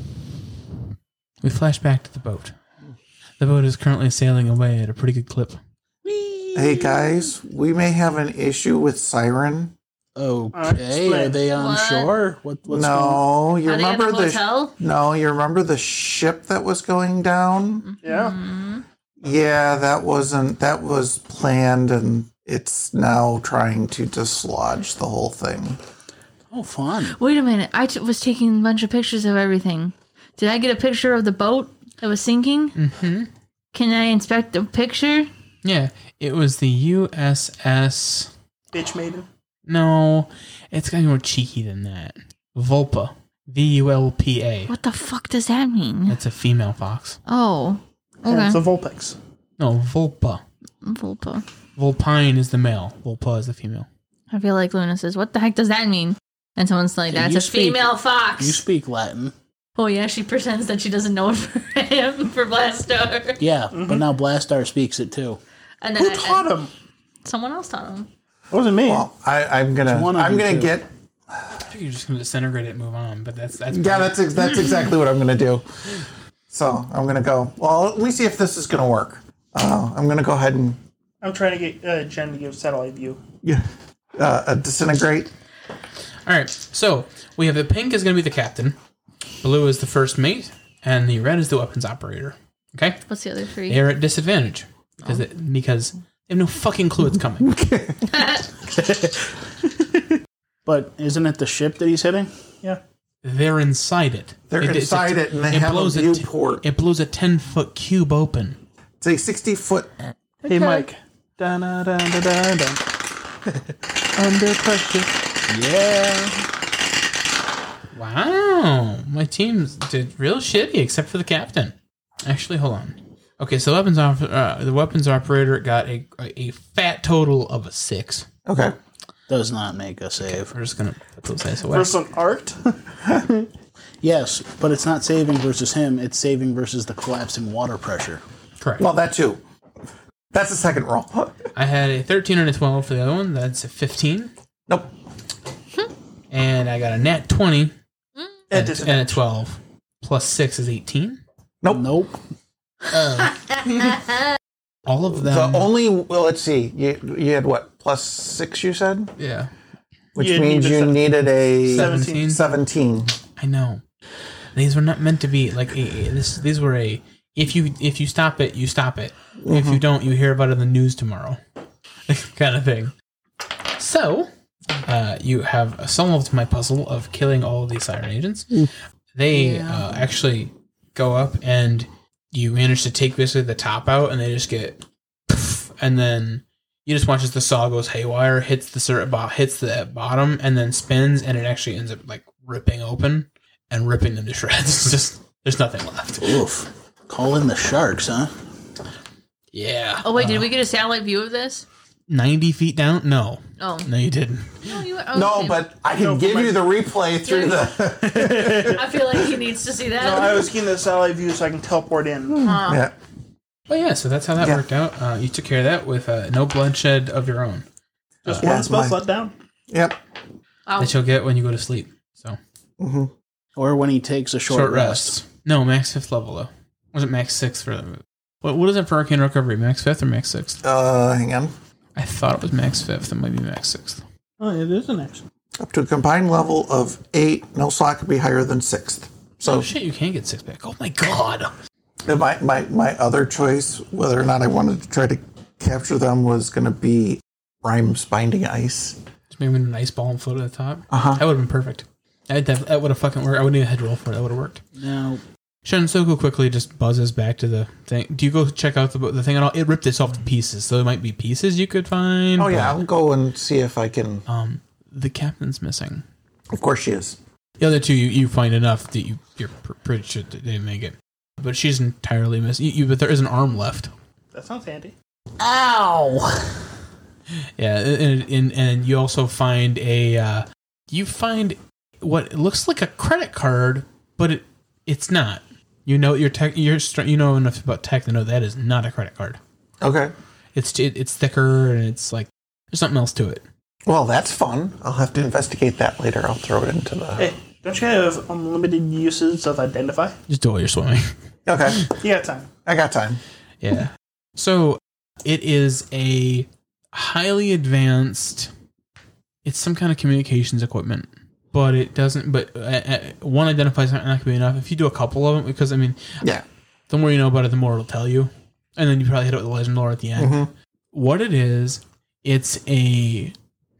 We flash back to the boat. The boat is currently sailing away at a pretty good clip. Hey guys, we may have an issue with Siren. Okay, are they on shore? What's No, you Are they in remember a hotel? you remember the ship that was going down? Yeah. Yeah, that was planned, and it's now trying to dislodge the whole thing. Oh, fun. Wait a minute. I was taking a bunch of pictures of everything. Did I get a picture of the boat that was sinking? Mm-hmm. Can I inspect the picture? Yeah, it was the USS... Bitch maiden. No, it's got to be more cheeky than that. Vulpa. VULPA. What the fuck does that mean? That's a female fox. Oh. And Okay. it's a Vulpix. No, Vulpa. Vulpa. Vulpine is the male. Vulpa is the female. I feel like Luna says, what the heck does that mean? And someone's like, that's a female fox. You speak Latin. Oh yeah, she pretends that she doesn't know it for him, for Blastar. Yeah, but now Blastar speaks it too. And then Who taught him? Someone else taught him. It wasn't me. Well, I'm gonna get. I think you're just going to disintegrate it and move on, but that's Yeah, that's exactly what I'm gonna do. So I'm gonna go. Well, let me see if this is gonna work. I'm gonna go ahead and I'm trying to get Jen to give satellite view. disintegrate. All All right, so we have the pink is going to be the captain, blue is the first mate, and the red is the weapons operator. Okay? What's the other three? They're at disadvantage because because they have no fucking clue it's coming. But isn't it the ship that he's hitting? Yeah. They're inside it. They're inside it, and they have a viewport. It blows a 10-foot cube open. It's a 60-foot. Hey, Mike. Dun-dun-dun-dun-dun. Under pressure. Yeah. Wow. My team did real shitty except for the captain. Actually, hold on. Okay, so the weapons operator got a fat total of a 6. Okay. Does not make a save. Okay, we're just going to put those dice away. For some art? Yes, but it's not saving versus him. It's saving versus the collapsing water pressure. Correct. Well, that too. That's the second roll. I had a 13 and a 12 for the other one. That's a 15. Nope. And I got a nat 20 and a disadvantage. 12. Plus 6 is 18. Nope. All of them. Let's see. You had what? Plus 6, you said? Yeah. Which You means needed you needed a 17. 17. I know. These were not meant to be like these were a if you stop it, you stop it. Mm-hmm. If you don't, you hear about it in the news tomorrow. Kind of thing. So, you have solved my puzzle of killing all of these siren agents. They actually go up and you manage to take basically the top out and they just get and then you just watch as the saw goes haywire, hits the bottom, and then spins, and it actually ends up like ripping open and ripping them to shreds. It's just there's nothing left. Oof. Call in the sharks, huh? Yeah. Oh wait, did we get a satellite view of this? 90 feet down? No. Oh. No, you didn't. No, but I can give you the replay through the. I feel like he needs to see that. No, I was keen to the satellite view so I can teleport in. Yeah. Well, yeah, so that's how that worked out. You took care of that with no bloodshed of your own Just one spell let down. Yep. that you'll get when you go to sleep. So Or when he takes a short rest. No, max 5th level, though. Was it max 6th for the... What is it for Arcane Recovery? Max 5th or max 6th? Hang on. I thought it was max 5th. It might be max 6th. Oh, it is an action. Up to a combined level of 8, no slot could be higher than 6th. So Oh, shit, you can get 6 back. Oh, my God. my other choice, whether or not I wanted to try to capture them, was going to be Rhyme's Binding Ice. Just maybe an ice ball and float at the top. Uh-huh. That would have been perfect. That would have fucking worked. I wouldn't even have had to roll for it. That would have worked. No. Shinsoku quickly just buzzes back to the thing. Do you go check out the thing at all? It ripped itself to pieces, so there might be pieces you could find. Oh, yeah, I'll go and see if I can... The captain's missing. Of course she is. The other two, you find enough that you're pretty sure that they didn't make it. But she's entirely missing. But there is an arm left. That sounds handy. Ow! Yeah, and you also find you find what looks like a credit card, but it's not. You know you know enough about tech to know that is not a credit card. Okay. It's thicker and it's like there's something else to it. Well, that's fun. I'll have to investigate that later. I'll throw it into the... Hey, don't you have unlimited uses of Identify? Just do while you're swimming. Okay. You got time. I got time. Yeah. So it is a highly advanced. It's some kind of communications equipment, but it doesn't. But one identifies not going to be enough. If you do a couple of them, because I mean, Yeah. the more you know about it, the more it'll tell you, and then you probably hit it with the legend lore at the end. What it is, it's a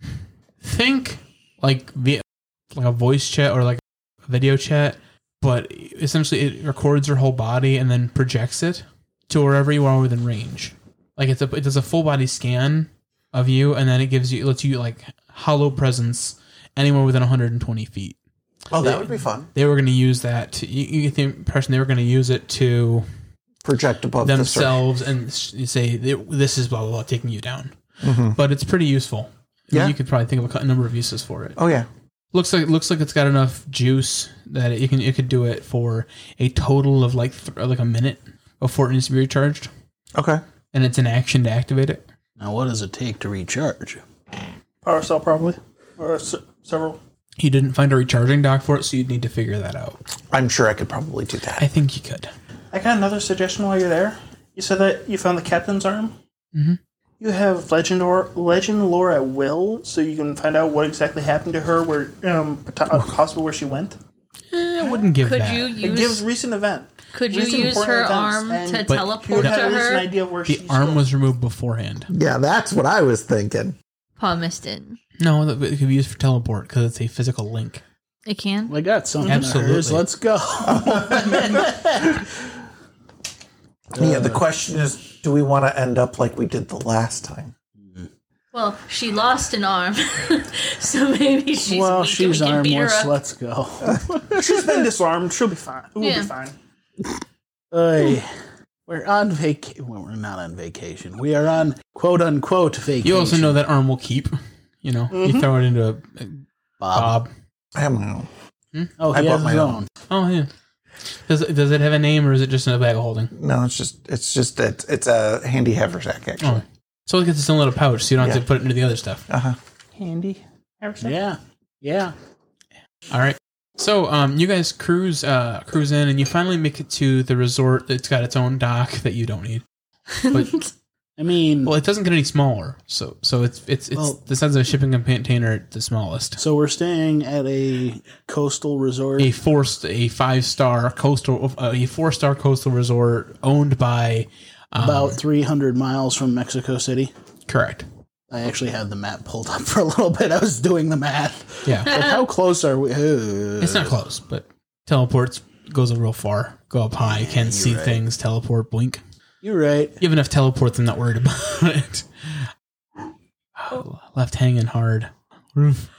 like a voice chat or like a video chat, but essentially it records your whole body and then projects it to wherever you are within range. Like it does a full body scan of you, and then it lets you like hollow presence anywhere within 120 feet. Oh, that would be fun. They were going to use that. You get the impression they were going to use it to Project above themselves and say this is blah blah blah taking you down. But it's pretty useful. Yeah. You could probably think of a number of uses for it. Oh, yeah. Looks like it's got enough juice that it could do it for a total of like a minute before it needs to be recharged. Okay. And it's an action to activate it. Now, what does it take to recharge? Power cell, probably. Or several. You didn't find a recharging dock for it, so you'd need to figure that out. I'm sure I could probably do that. I think you could. I got another suggestion while you're there. You said that you found the captain's arm? You have legend lore at will, so you can find out what exactly happened to her, where possible where she went. I wouldn't give that. It gives recent event. Could you use her arm to teleport to her? Idea of where the arm was removed beforehand. Yeah, that's what I was thinking. Paul missed it. No, it could be used for teleport because it's a physical link. It can? I got something. Absolutely. Let's go. Yeah, the question is, do we want to end up like we did the last time? Well, she lost an arm, so maybe she's weak and we can beat her armless. up. Let's go. She's been disarmed. She'll be fine. We'll be fine. We're on vacation. Well, we're not on vacation. We are on quote unquote vacation. You also know that arm will keep. You know, you throw it into a Bob. I have my own. Oh, he has his own. Oh yeah. Does it have a name or is it just in a bag of holding? No, it's a handy haversack actually. Oh. So it gets its own little pouch, so you don't have to put it into the other stuff. Handy haversack. Yeah. All right. So you guys cruise in, and you finally make it to the resort that's got its own dock that you don't need. But I mean, well, it doesn't get any smaller. So it's the size of a shipping container at the smallest. So we're staying at a coastal resort. A 4-star coastal resort owned by about 300 miles from Mexico City. Correct. I actually had the map pulled up for a little bit. I was doing the math. Yeah. Like, how close are we? It's not close, but teleports goes real far. Go up high, can see things, teleport, blink. You're right. You have enough teleports, I'm not worried about it. Oh, left hanging hard. Rough.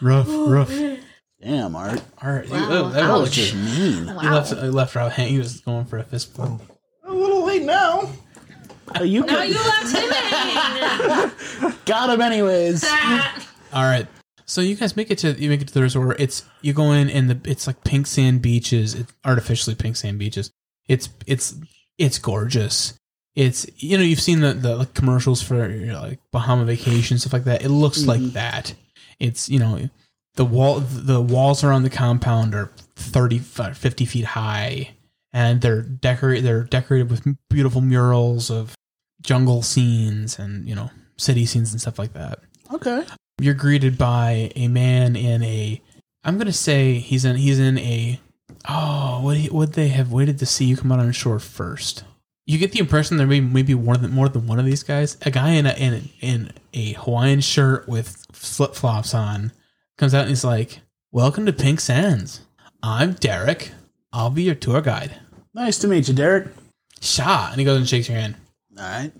Damn, Art. Art. Wow. That was just mean. Wow. He left Rob hanging. He was going for a fist bump. A little late now. Now you left him hanging. Got him anyways. All right. So you guys make it to the resort. You go in and it's like pink sand beaches. It's artificially pink sand beaches. It's gorgeous. It's you've seen the commercials for like Bahama Vacation, stuff like that. It looks like that. It's the walls around the compound are 50 feet high, and they're decorated with beautiful murals of jungle scenes and city scenes and stuff like that. Okay. You're greeted by a man in a. I'm gonna say he's in a. Oh, would they have waited to see you come out on shore first? You get the impression there may be more than one of these guys. A guy in a Hawaiian shirt with flip flops on comes out and he's like, "Welcome to Pink Sands. I'm Derek. I'll be your tour guide." Nice to meet you, Derek. Sha, and he goes and shakes your hand. All right.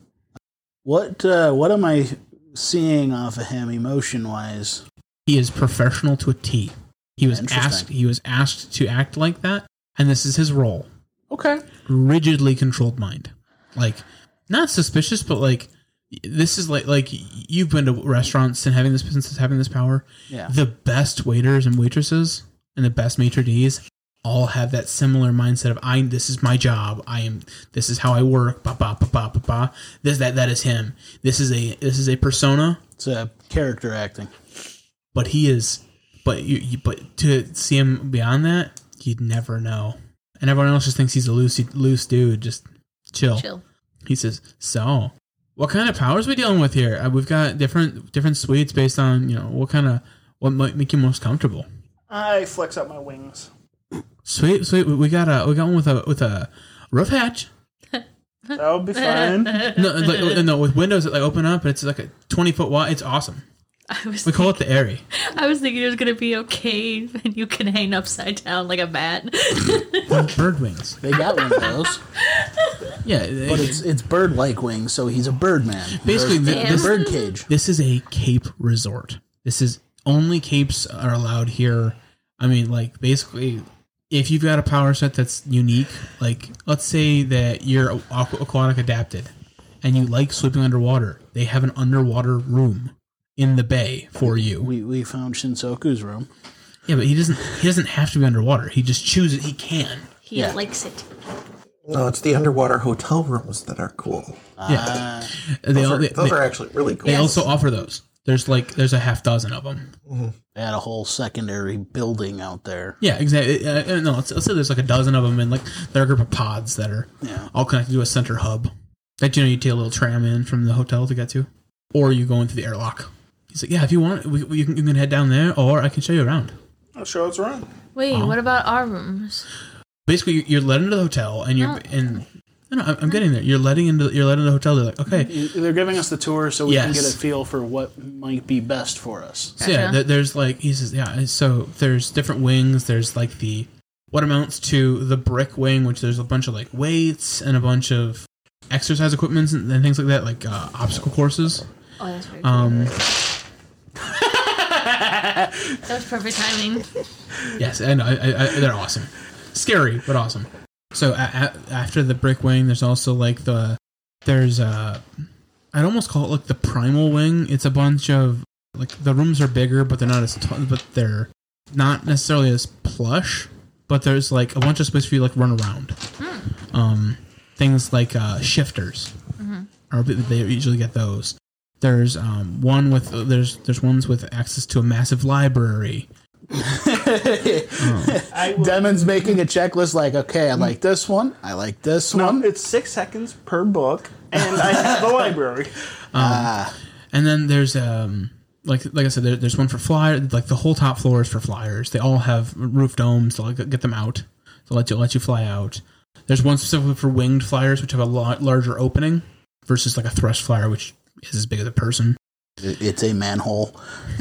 What am I seeing off of him emotion wise? He is professional to a T. He was asked to act like that, and this is his role. Okay. Rigidly controlled mind. Like, not suspicious, but like, this is like you've been to restaurants and having this power. Yeah. The best waiters and waitresses and the best maitre d's all have that similar mindset of this is my job. This is how I work. Ba ba ba ba ba ba. That is him. This is a persona. It's a character acting. But he is. But to see him beyond that, you'd never know. And everyone else just thinks he's a loose dude. Just chill. He says, "So, what kind of powers are we dealing with here? We've got different suites based on what might make you most comfortable." I flex out my wings. Sweet. We got one with a roof hatch. That would be fine. No, with windows that open up. It's like a 20-foot wide. It's awesome. We call it the Airy. I was thinking it was going to be a cave and you can hang upside down like a bat. Bird wings. They got one of those. Yeah. But it's bird-like wings, so he's a bird man. Basically, the bird cage. This is a Cape resort. This is only capes are allowed here. I mean, like, basically, if you've got a power set that's unique, like, let's say that you're aquatic adapted and you like swimming underwater, they have an underwater room in the bay for you. We found Shinsoku's room. Yeah, but he doesn't have to be underwater. He just chooses. He can. He likes it. No, it's the underwater hotel rooms that are cool. Yeah, those are actually really cool. They also offer those. There's a half dozen of them. Mm-hmm. They had a whole secondary building out there. Yeah, exactly. No, let's say there's like a dozen of them, and like there are a group of pods that are all connected to a center hub. That you take a little tram in from the hotel to get to. or you go into the airlock. He's like, yeah, if you want, you can head down there, or I can show you around. I'll show us around. Wait, what about our rooms? Basically, you're led into the hotel, and I'm getting there. You're led into the hotel. They're like, okay, they're giving us the tour so we can get a feel for what might be best for us. So yeah, there's like he says, yeah. So there's different wings. There's like what amounts to the brick wing, which there's a bunch of like weights and a bunch of exercise equipment and things like that, like obstacle courses. Oh, that's very cool. That was perfect timing. Yes, and they're awesome. Scary, but awesome. So after the brick wing, there's also like I'd almost call it like the primal wing. It's a bunch of like the rooms are bigger, but they're not necessarily as plush. But there's like a bunch of space for you to like run around. Things like shifters, or they usually get those. There's there's ones with access to a massive library. Demon's making a checklist like, okay, I like this one. I like this one. It's 6 seconds per book, and I have a library. And then there's like I said, there's one for flyers. Like the whole top floor is for flyers. They all have roof domes to like get them out, to let you fly out. There's one specifically for winged flyers, which have a lot larger opening versus like a thrust flyer, which is as big as a person. It's a manhole.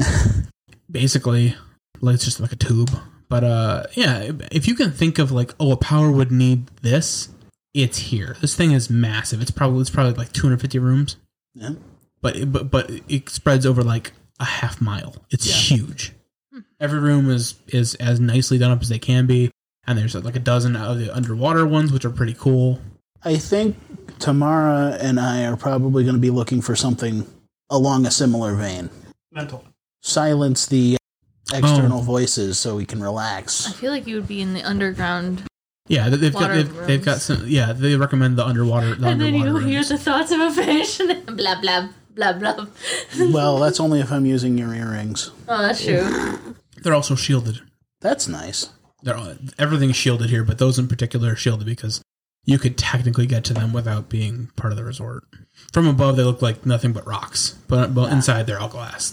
Basically, like it's just like a tube. But yeah, if you can think of like, a power would need this, it's here. This thing is massive. It's probably like 250 rooms. Yeah. But it spreads over like a half mile. It's huge. Every room is as nicely done up as they can be, and there's like a dozen of the underwater ones, which are pretty cool. I think Tamara and I are probably going to be looking for something along a similar vein. Mental. Silence the external voices so we can relax. I feel like you would be in the underground. Yeah, they've got some. Yeah, they recommend the underwater. And then you hear the thoughts of a fish, and then blah blah blah blah. Well, that's only if I'm using your earrings. Oh, that's true. They're also shielded. That's nice. Everything's shielded here, but those in particular are shielded because you could technically get to them without being part of the resort. From above, they look like nothing but rocks, but inside they're all glass.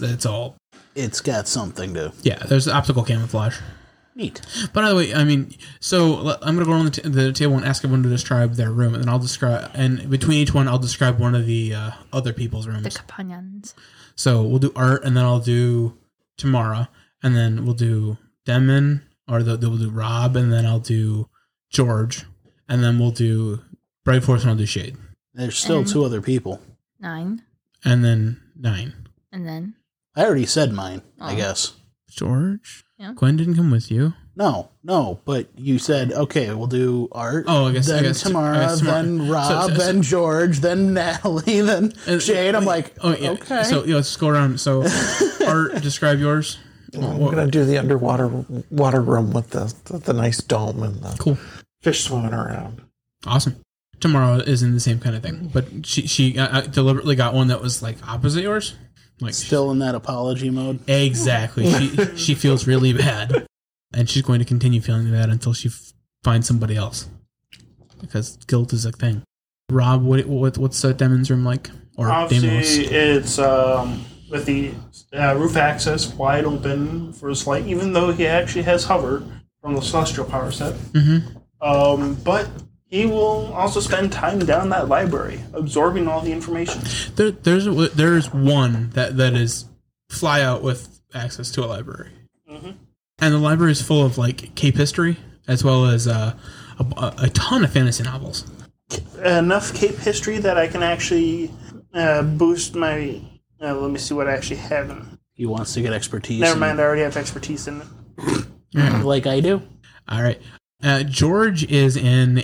It's got something to. Yeah, there's optical camouflage. Neat. But by the way, I mean, so I'm going to go around the table and ask everyone to describe their room, and then I'll describe, and between each one, I'll describe one of the other people's rooms. The companions. So we'll do Art, and then I'll do Tamara, and then we'll do Demon, or we'll do Rob, and then I'll do George, and then we'll do Bright Force, and I'll do Shade. There's still 2 other people. 9. And then 9. And then? I already said mine, I guess. George? Yeah. Gwen didn't come with you. No, but you said, okay, we'll do Art. Oh, I guess Tamara, then Rob, then George, then Natalie, then Shade. I'm like, okay. So let's just go around. So Art, describe yours. I'm going to do the underwater room with the nice dome and the fish swimming around. Awesome. Tamara is in the same kind of thing, but she deliberately got one that was like opposite yours. Like still in that apology mode. Exactly. She feels really bad, and she's going to continue feeling bad until she finds somebody else, because guilt is a thing. Rob, what's Demon's room like? Or obviously, it's with the roof access wide open for his flight, even though he actually has hover from the Celestial power set. Mm-hmm. But he will also spend time down that library, absorbing all the information. There's one that is fly out with access to a library, and the library is full of like Cape history as well as a ton of fantasy novels. Enough Cape history that I can actually boost my. Let me see what I actually have in. He wants to get expertise. Never mind, I already have expertise in it. Like I do. All right. George is in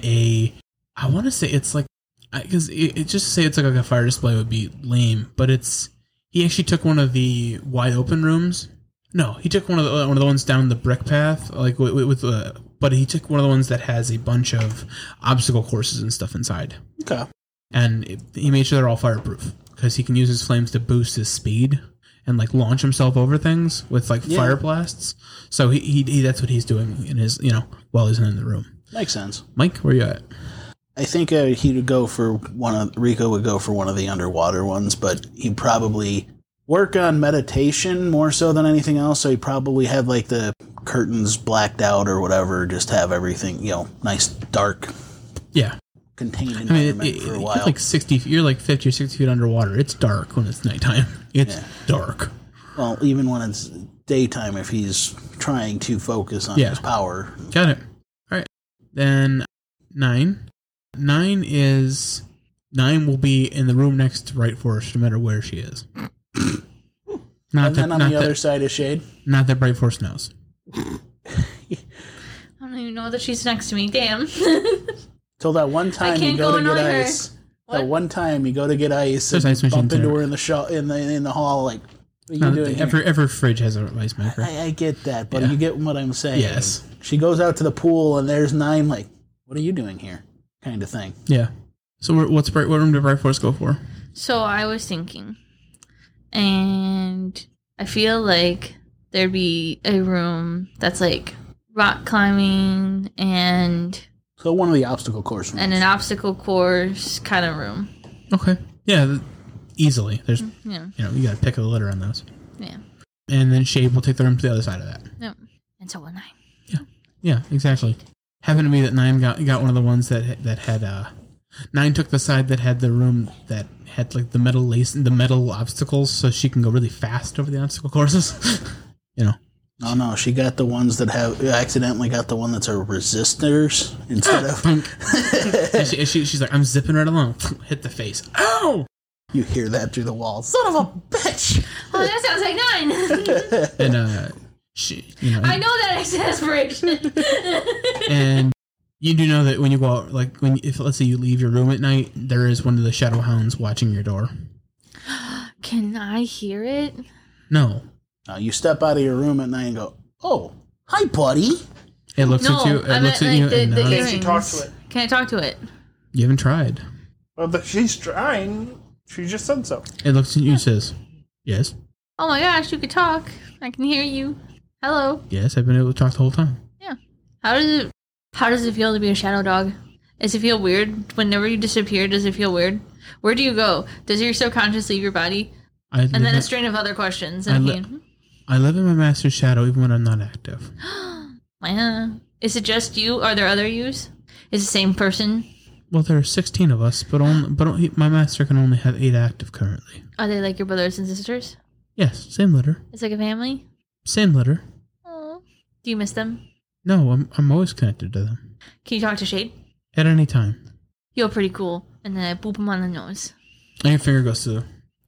I want to say it's like, because it just say it's like a fire display would be lame, but he actually took one of the wide open rooms. No, he took one of the ones down the brick path, like but he took one of the ones that has a bunch of obstacle courses and stuff inside. Okay. And he made sure they're all fireproof because he can use his flames to boost his speed and like launch himself over things with like fire blasts. So he that's what he's doing in his while he's in the room. Makes sense. Mike, where you at? I think he would go for Rico would go for one of the underwater ones, but he'd probably work on meditation more so than anything else. So he'd probably have like the curtains blacked out or whatever, just have everything, nice dark. Yeah. Contained environment for a while. You're like 60, you're like 50 or 60 feet underwater. It's dark when it's nighttime. It's dark. Well, even when it's daytime, if he's trying to focus on his power. Got it. All right. Then 9. 9 will be in the room next to Bright Force, no matter where she is. And then on the other side of Shade? Not that Bright Force knows. I don't even know that she's next to me. Damn. Till that one time you go to get ice. That one time you go to get ice and bump into her in the hall, like, what are you doing here? Every fridge has an ice maker. I get that, but you get what I'm saying. Yes. She goes out to the pool and there's 9, like, what are you doing here? Kind of thing. Yeah. So what room did Bright Force go for? So I was thinking, and I feel like there'd be a room that's like rock climbing and... So one of the obstacle course rooms. And an obstacle course kind of room. Okay. Yeah, easily. There's, you got to pick a litter on those. Yeah. And then Shade will take the room to the other side of that. Yep. And so will 9. Yeah. Yeah, exactly. Happened to be that 9 got one of the ones that had 9 took the side that had the room that had like the metal obstacles, so she can go really fast over the obstacle courses. Oh no, she got the ones that accidentally got the one that's our resistors instead of. And she's like, I'm zipping right along. Hit the face. Ow! You hear that through the wall. Son of a bitch! Oh, that sounds like 9. And I know that exasperation. And you do know that when you go out, like if let's say you leave your room at night, there is one of the shadow hounds watching your door. Can I hear it? No. You step out of your room at night and go, "Oh, hi, buddy." It looks at you. It looks at you. Can she talk to it? Can I talk to it? You haven't tried. Well, but she's trying. She just said so. It looks at you and says, "Yes." Oh my gosh, you could talk. I can hear you. Hello. Yes, I've been able to talk the whole time. Yeah. How does it feel to be a shadow dog? Does it feel weird whenever you disappear? Does it feel weird? Where do you go? Does your subconscious leave your body? And then a strain of other questions. I live in my master's shadow even when I'm not active. Is it just you? Are there other yous? Is it the same person? Well, there are 16 of us, but my master can only have 8 active currently. Are they like your brothers and sisters? Yes, same litter. It's like a family? Same litter. Oh. Do you miss them? No, I'm always connected to them. Can you talk to Shade? At any time. You're pretty cool. And then I boop him on the nose. And your finger goes through.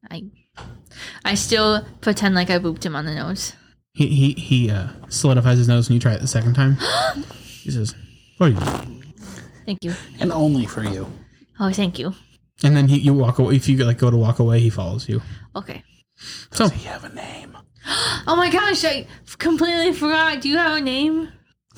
I still pretend like I booped him on the nose. He solidifies his nose when you try it the second time. He says, "For you." Thank you. And only for you. Oh, thank you. And then you walk away. If you go to walk away, he follows you. Okay. Does he have a name? Oh my gosh, I completely forgot. Do you have a name?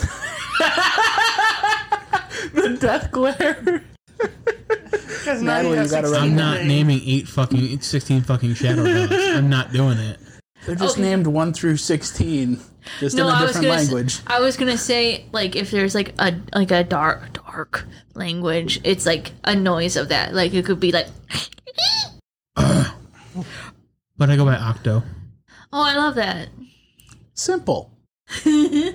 The death glare. Natalie, you gotta I'm not naming 16 fucking shadow dogs. I'm not doing it. They're just named 1 through 16, just in a different language. I was gonna say, like, if there's like a dark language, it's like a noise of that. Like it could be like. But I go by Octo. Oh, I love that. Simple. He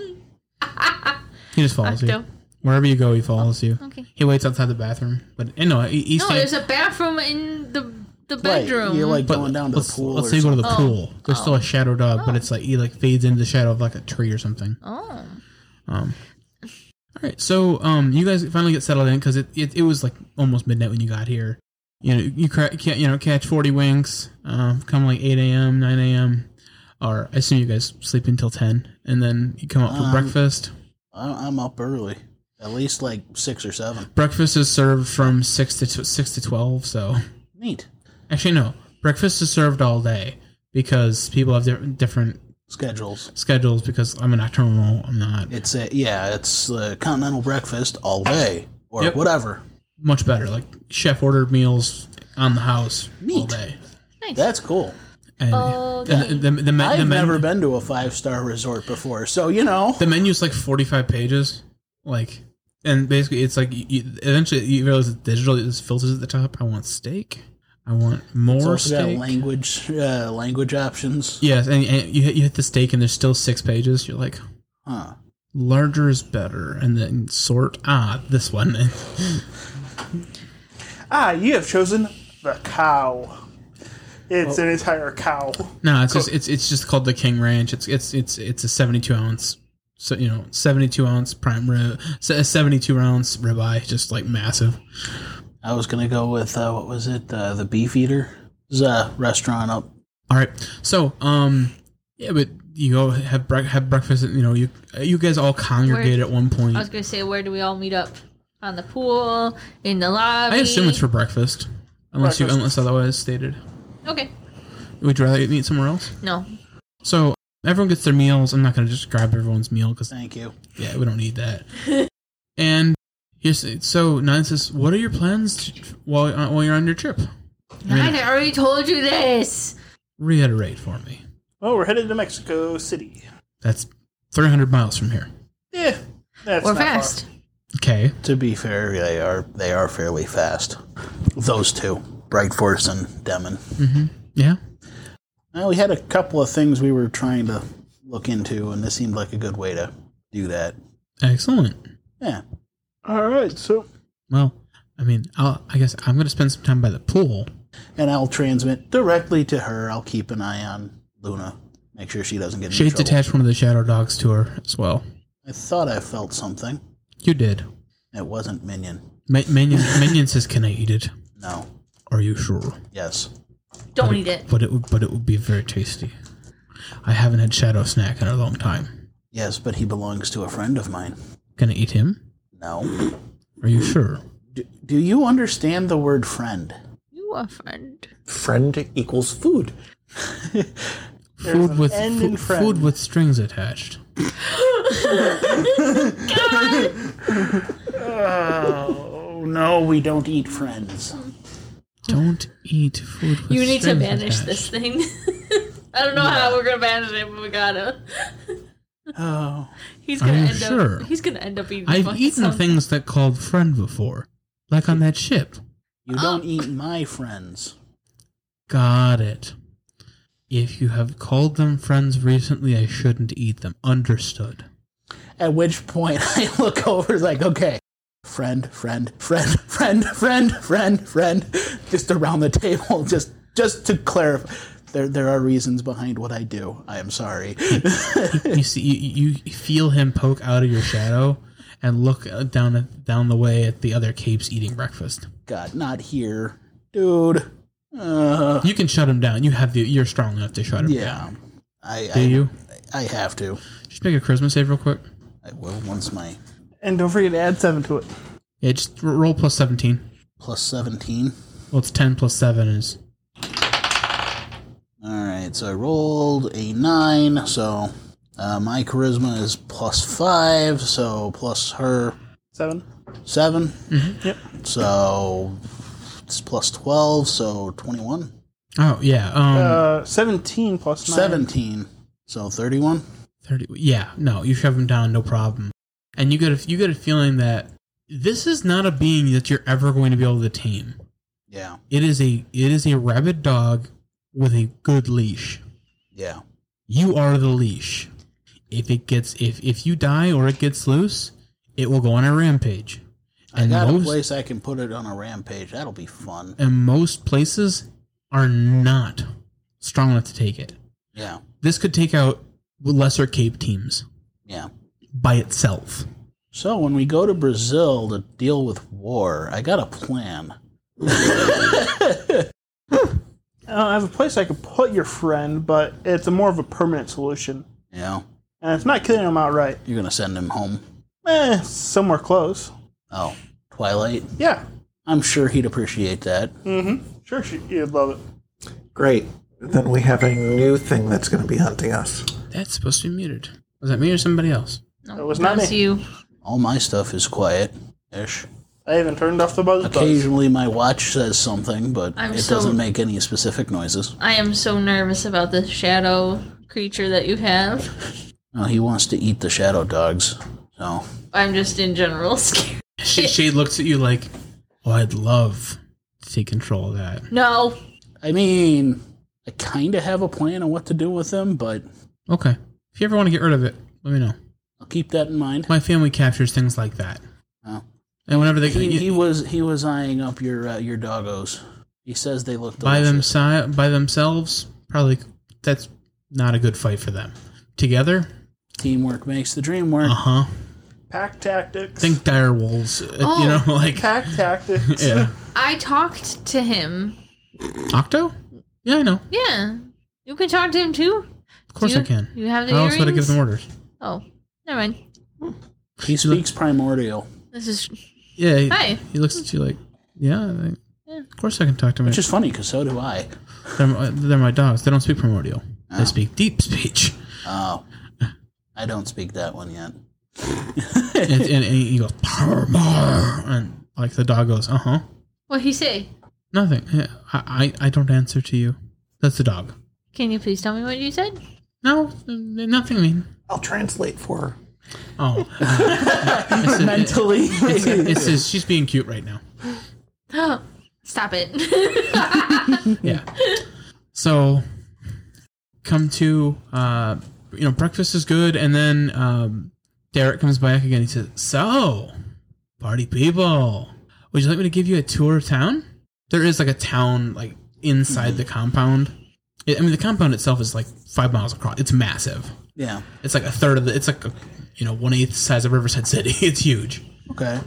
just follows Octo. you. Wherever you go, he follows you. Okay. He waits outside the bathroom. But there's a bathroom in the bedroom. Right. You're like going down to the pool. Let's say you go to the pool. There's still a shadow dog, but it's like he like fades into the shadow of like a tree or something. Oh. All right. So you guys finally get settled in because it was like almost midnight when you got here. You catch 40 winks. Come like 8 a.m., 9 a.m. Or I assume you guys sleep until 10, and then you come up for breakfast. I'm up early. At least like 6 or 7. Breakfast is served from 6 to 12. So neat. Actually, no. Breakfast is served all day because people have different schedules. Because I'm a nocturnal. I'm not. It's continental breakfast all day or whatever. Much better. Like chef ordered meals on the house all day. Nice. That's cool. And I've never been to a 5-star resort before, so the menu's like 45 pages. Like And basically, it's like eventually you realize it's digital. There's filters at the top. I want steak. I want more it's also steak. Got language options. Yes, and you hit the steak, and there's still 6 pages. You're like, huh. Larger is better, and then sort. This one. You have chosen the cow. It's an entire cow. No, it's just called the King Ranch. It's a 72 ounce. So 72 ounce prime rib, 72 ounce ribeye, just like massive. I was gonna go with what was it? The Beef Eater. There's a restaurant up. All right, so yeah, but you go have breakfast. You guys all congregate at one point. I was gonna say, where do we all meet up? On the pool, in the lobby. I assume it's for breakfast, unless otherwise stated. Okay. Would you rather eat somewhere else? No. So everyone gets their meals. I'm not gonna just grab everyone's meal because thank you. Yeah, we don't need that. And so Nine says, "What are your plans while you're on your trip?" Nine, I already told you this. Reiterate for me. Oh, we're headed to Mexico City. That's 300 miles from here. Yeah, that's or not fast. Far. Okay. To be fair, they are fairly fast. Those two, Brightforce and Demon. Mm-hmm. Yeah. Well, we had a couple of things we were trying to look into, and this seemed like a good way to do that. Excellent. Yeah. All right, so. Well, I mean, I guess I'm going to spend some time by the pool. And I'll transmit directly to her. I'll keep an eye on Luna. Make sure she doesn't get in Shades trouble. attached one of the shadow dogs to her as well. I thought I felt something. You did. It wasn't Minion. Minion says, "Can I eat it?" No. Are you sure? Yes. Don't eat it. But it would be very tasty. I haven't had Shadow Snack in a long time. Yes, but he belongs to a friend of mine. Can I eat him? No. Are you sure? Do you understand the word friend? You are friend. Friend equals food. Food with strings attached. Oh, no, we don't eat friends. Don't eat food with You need to strings manage attached. this thing. I don't know how we're gonna manage it, but we gotta. Oh. He's gonna Are you end sure? up. He's gonna end up eating. I've eaten something. things that called friend before, like on that ship. You don't eat my friends. Got it. If you have called them friends recently, I shouldn't eat them. Understood. At which point I look over like, okay, friend, just around the table, just to clarify. There are reasons behind what I do. I am sorry. You see, you feel him poke out of your shadow and look down the way at the other capes eating breakfast. God, not here, dude. You can shut him down. You're strong enough to shut him down. I have to. Just make a charisma save real quick. I will once my... And don't forget to add 7 to it. Yeah, just roll plus 17. Plus 17? Well, it's 10 plus 7 is... Alright, so I rolled a 9, so my charisma is plus 5, so plus her... 7. 7? Mm-hmm. Yep. So it's plus 12, so 21. Oh, yeah. 17 plus 9. 17, so 31. 30. Yeah, no, you shove him down, no problem. And you get a feeling that this is not a being that you're ever going to be able to tame. Yeah. It is a rabid dog with a good leash. Yeah. You are the leash. If you die or it gets loose, it will go on a rampage. And I got a place I can put it on a rampage. That'll be fun. And most places are not strong enough to take it. Yeah. This could take out lesser cape teams. Yeah. By itself. So when we go to Brazil to deal with war, I got a plan. I have a place I could put your friend, but it's more of a permanent solution. Yeah. And it's not killing him outright. You're going to send him home? Somewhere close. Oh, Twilight? Yeah. I'm sure he'd appreciate that. Mm-hmm. Sure, you'd love it. Great. Then we have a new thing that's going to be hunting us. That's supposed to be muted. Was that me or somebody else? No, It was not me. you. All my stuff is quiet-ish. I haven't turned off the buzz. Occasionally my watch says something, but it so- doesn't make any specific noises. I am so nervous about the shadow creature that you have. He wants to eat the shadow dogs. So I'm just in general scared. She looks at you like, "Oh, I'd love to take control of that." No. I mean, I kind of have a plan on what to do with him, but Okay. If you ever want to get rid of it, let me know. I'll keep that in mind. My family captures things like that. Oh. And whenever they He was eyeing up your doggos. He says they look by delicious. by themselves, probably that's not a good fight for them. Together, Teamwork makes the dream work. Pack tactics. Think dire wolves. You know, like Pack tactics. yeah. I talked to him. Octo? Yeah, I know. Yeah. You can talk to him too? Of course I can. You have the How else would I give earrings? them orders? Oh, never mind. He speaks primordial, This is... Yeah. Hi. He looks at you like, yeah. Of course I can talk to him. which is funny because so do I. They're my dogs. They don't speak primordial. They speak deep speech. Oh, I don't speak that one yet. and he goes, and like the dog goes, What'd he say? Nothing. Yeah, I don't answer to you. That's the dog. Can you please tell me what you said? No, nothing mean. I'll translate for her. Oh. Mentally. It says she's being cute right now. Oh, stop it. Yeah. So, come to, breakfast is good, and then Derek comes back again. He says, "So, party people, would you like me to give you a tour of town?" There is like a town like inside the compound. The compound itself is like 5 miles across. It's massive. Yeah. It's like a third of the. It's like 1/8 size of Riverside City. It's huge. Okay.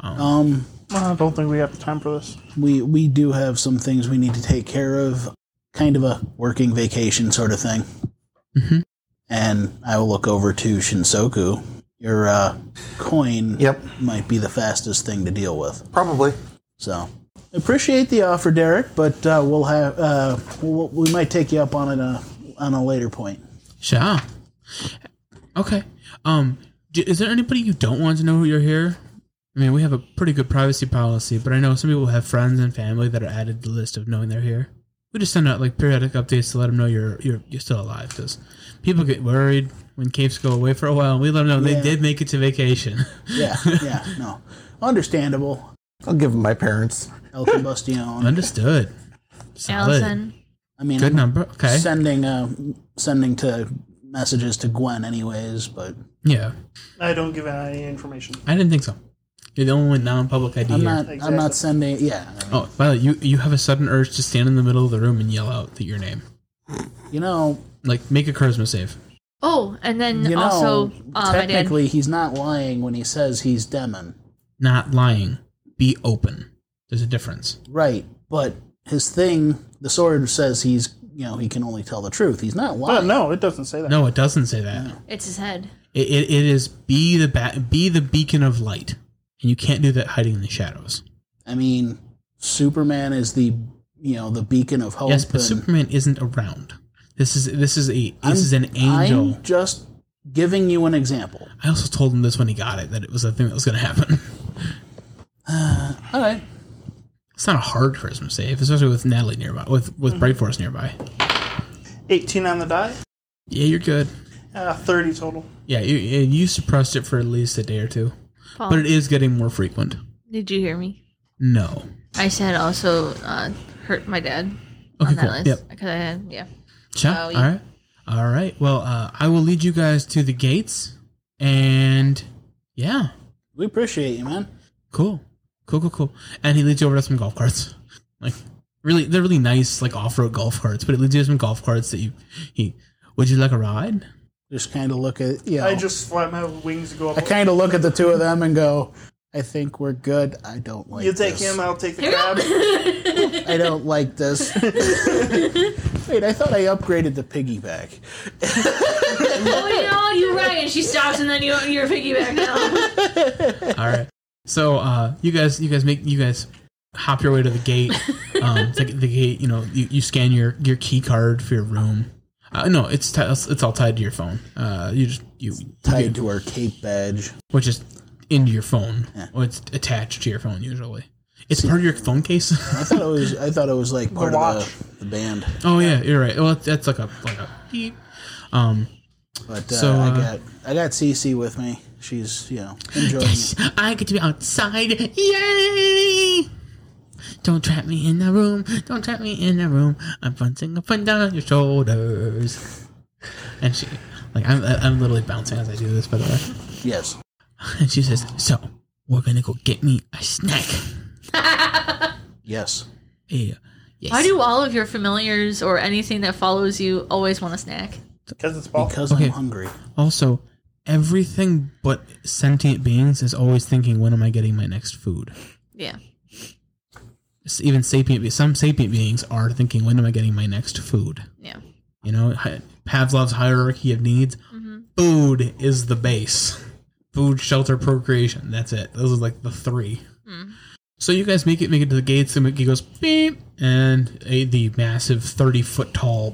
I don't think we have the time for this. We do have some things we need to take care of. Kind of a working vacation sort of thing. Mm-hmm. And I will look over to Shinsoku. Your coin might be the fastest thing to deal with. Probably. So, appreciate the offer, Derek, but we'll have we might take you up on it on a later point. Sure. Okay. Is there anybody you don't want to know you're here? I mean, we have a pretty good privacy policy, but I know some people have friends and family that are added to the list of knowing they're here. We just send out like periodic updates to let them know you're still alive, because people get worried when capes go away for a while. We let them know they did make it to vacation. Yeah, no, understandable. I'll give them my parents. El Combustion. Understood. Solid. Allison. I mean, Good number. Okay. Sending to messages to Gwen anyways, but Yeah. I don't give out any information. I didn't think so. You're the only non-public ID I'm here. not. I'm not sending. Yeah. Oh, by the way, you have a sudden urge to stand in the middle of the room and yell out your name. You know. Like, make a charisma save. Oh, and then also my dad. technically, he's not lying when he says he's Demon. Not lying. Be open. There's a difference. Right, but his thing, the sword says he's, he can only tell the truth. He's not lying. No, it doesn't say that. No, it doesn't say that. It's his head. It is be the beacon of light, and you can't do that hiding in the shadows. I mean, Superman is the beacon of hope. Yes, but Superman isn't around. This is an angel. I'm just giving you an example. I also told him this when he got it, that it was a thing that was going to happen. All right. It's not a hard charisma save, especially with Natalie nearby, with Bright Force nearby. 18 on the die. Yeah, you're good. 30 total. Yeah, you suppressed it for at least a day or two, Paul, but it is getting more frequent. did you hear me? No. I said also hurt my dad Okay, on that cool. list. Yep. Because I had, yeah. Sure. Oh, All right. Well, I will lead you guys to the gates, and yeah, We appreciate you, man. cool. And he leads you over to some golf carts. Like, really, they're really nice, like off-road golf carts. But it leads you to some golf carts that he. Would you like a ride? Just kind of look at I just flap my wings to go up. I kind of look at the two of them and go, I think we're good. I don't like You take this. him, I'll take the cab. I don't like this. Wait, I thought I upgraded the piggyback. Oh, you're right. And she stops, and then you're piggyback now. All right. So you guys hop your way to the gate. The gate. You scan your key card for your room. No, it's all tied to your phone. You Tied to our cape badge. which is into your phone. Yeah. Or it's attached to your phone usually. It's part of your phone case. I thought it was like part watch. of the band. Oh yeah, you're right. Well, that's like a beep. But So, I got Cece with me. She's enjoying yes, it. I get to be outside. Yay! Don't trap me in the room. Don't trap me in the room. I'm bouncing up and down your shoulders. And she, I'm literally bouncing as I do this, by the way. Yes. And she says, "So we're gonna go get me a snack." Yes. Yeah. Yes. Why do all of your familiars or anything that follows you always want a snack? Because it's Paul. Because Okay. I'm hungry. Also, everything but sentient beings is always thinking, "When am I getting my next food?" Yeah. Even some sapient beings are thinking, "When am I getting my next food?" Yeah. You know, Pavlov's hierarchy of needs. Mm-hmm. Food is the base. Food, shelter, procreation. That's it. Those are like the three. Mm. So you guys make it to the gates, and it goes beep, and the massive 30-foot tall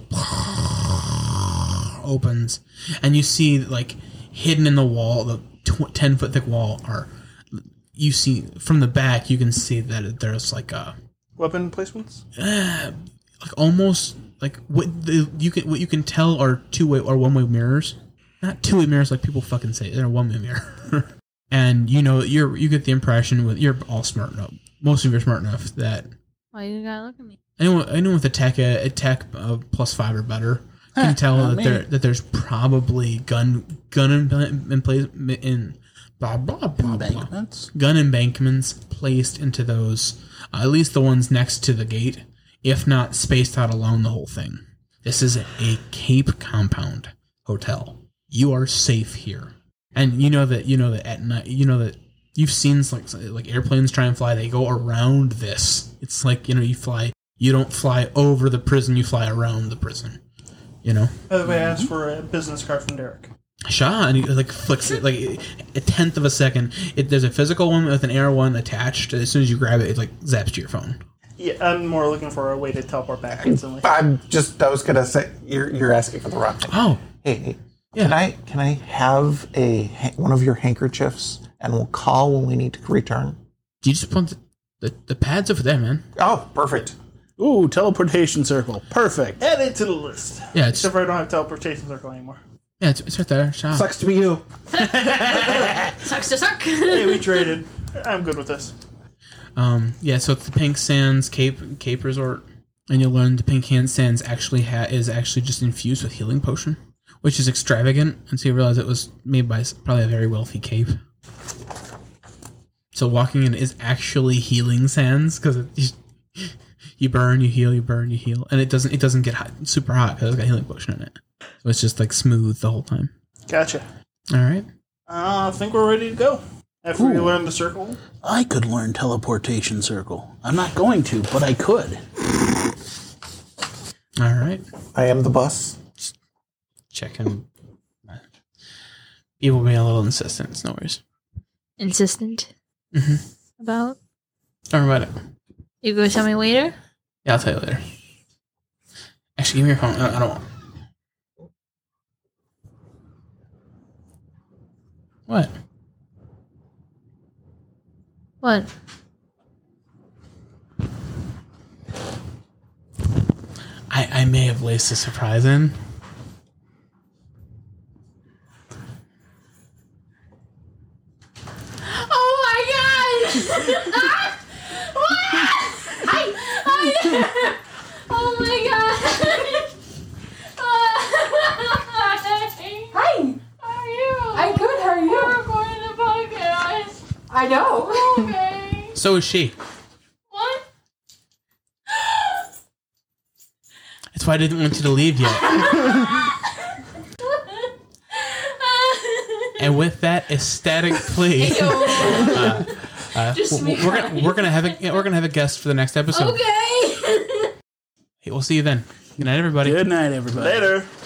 opens, and you see like hidden in the wall, the 10-foot thick wall, you see from the back. You can see that there's like a Weapon placements? like almost like what you can tell are two-way or one-way mirrors. Not two-way mirrors like people fucking say. They're a one-way mirror. And you get the impression you're all smart enough. Most of you are smart enough that Why you gotta look at me? anyone with a tech +5 or better can tell that there's probably gun in place in blah blah blah Embankments? gun embankments placed into those, at least the ones next to the gate, if not spaced out along the whole thing. This is a Cape compound hotel. You are safe here, and you know that at night, that you've seen like airplanes try and fly. They go around this. It's like you don't fly over the prison. You fly around the prison. By the way, I asked for a business card from Derek. Shaw, and he flicks it like a tenth of a second. There's a physical one with an air one attached. As soon as you grab it, it zaps to your phone. Yeah, I'm more looking for a way to teleport back instantly. I was gonna say you're asking for the wrong thing. Oh, Hey, yeah. can I have one of your handkerchiefs, and we'll call when we need to return? You just put the pads over there, man. Oh, perfect. Ooh, teleportation circle. Perfect. Add it to the list. Yeah, it's Except for I don't have teleportation circle anymore. it's right there. Shaw. Sucks to be you. Sucks to suck. Hey, we traded. I'm good with this. Yeah, so it's the Pink Sands Cape Resort, and you'll learn the Pink Sands actually is actually just infused with healing potion, which is extravagant, and so you realize it was made by probably a very wealthy cape. So walking in is actually healing sands because you burn, you heal, you burn, you heal, and it doesn't get super hot because it's got healing potion in it. So it's just like smooth the whole time. Gotcha. All right. I think we're ready to go. After we learn the circle. I could learn teleportation circle. I'm not going to, but I could. All right. I am the bus. Checking. People being a little insistent. It's no worries. Insistent. Mm-hmm. About? Don't worry about it. You gonna tell me later? Yeah, I'll tell you later. Actually, give me your phone. I don't want. What? What? I may have laced a surprise in. Oh my god! Oh my god! Hi! How are you? I'm good, how are you? We're recording the podcast. I know. Okay. So is she. What? That's why I didn't want you to leave yet. And with that ecstatic plea, we're gonna have a guest for the next episode. Okay. Hey, we'll see you then. Good night, everybody. Good night, everybody. Later.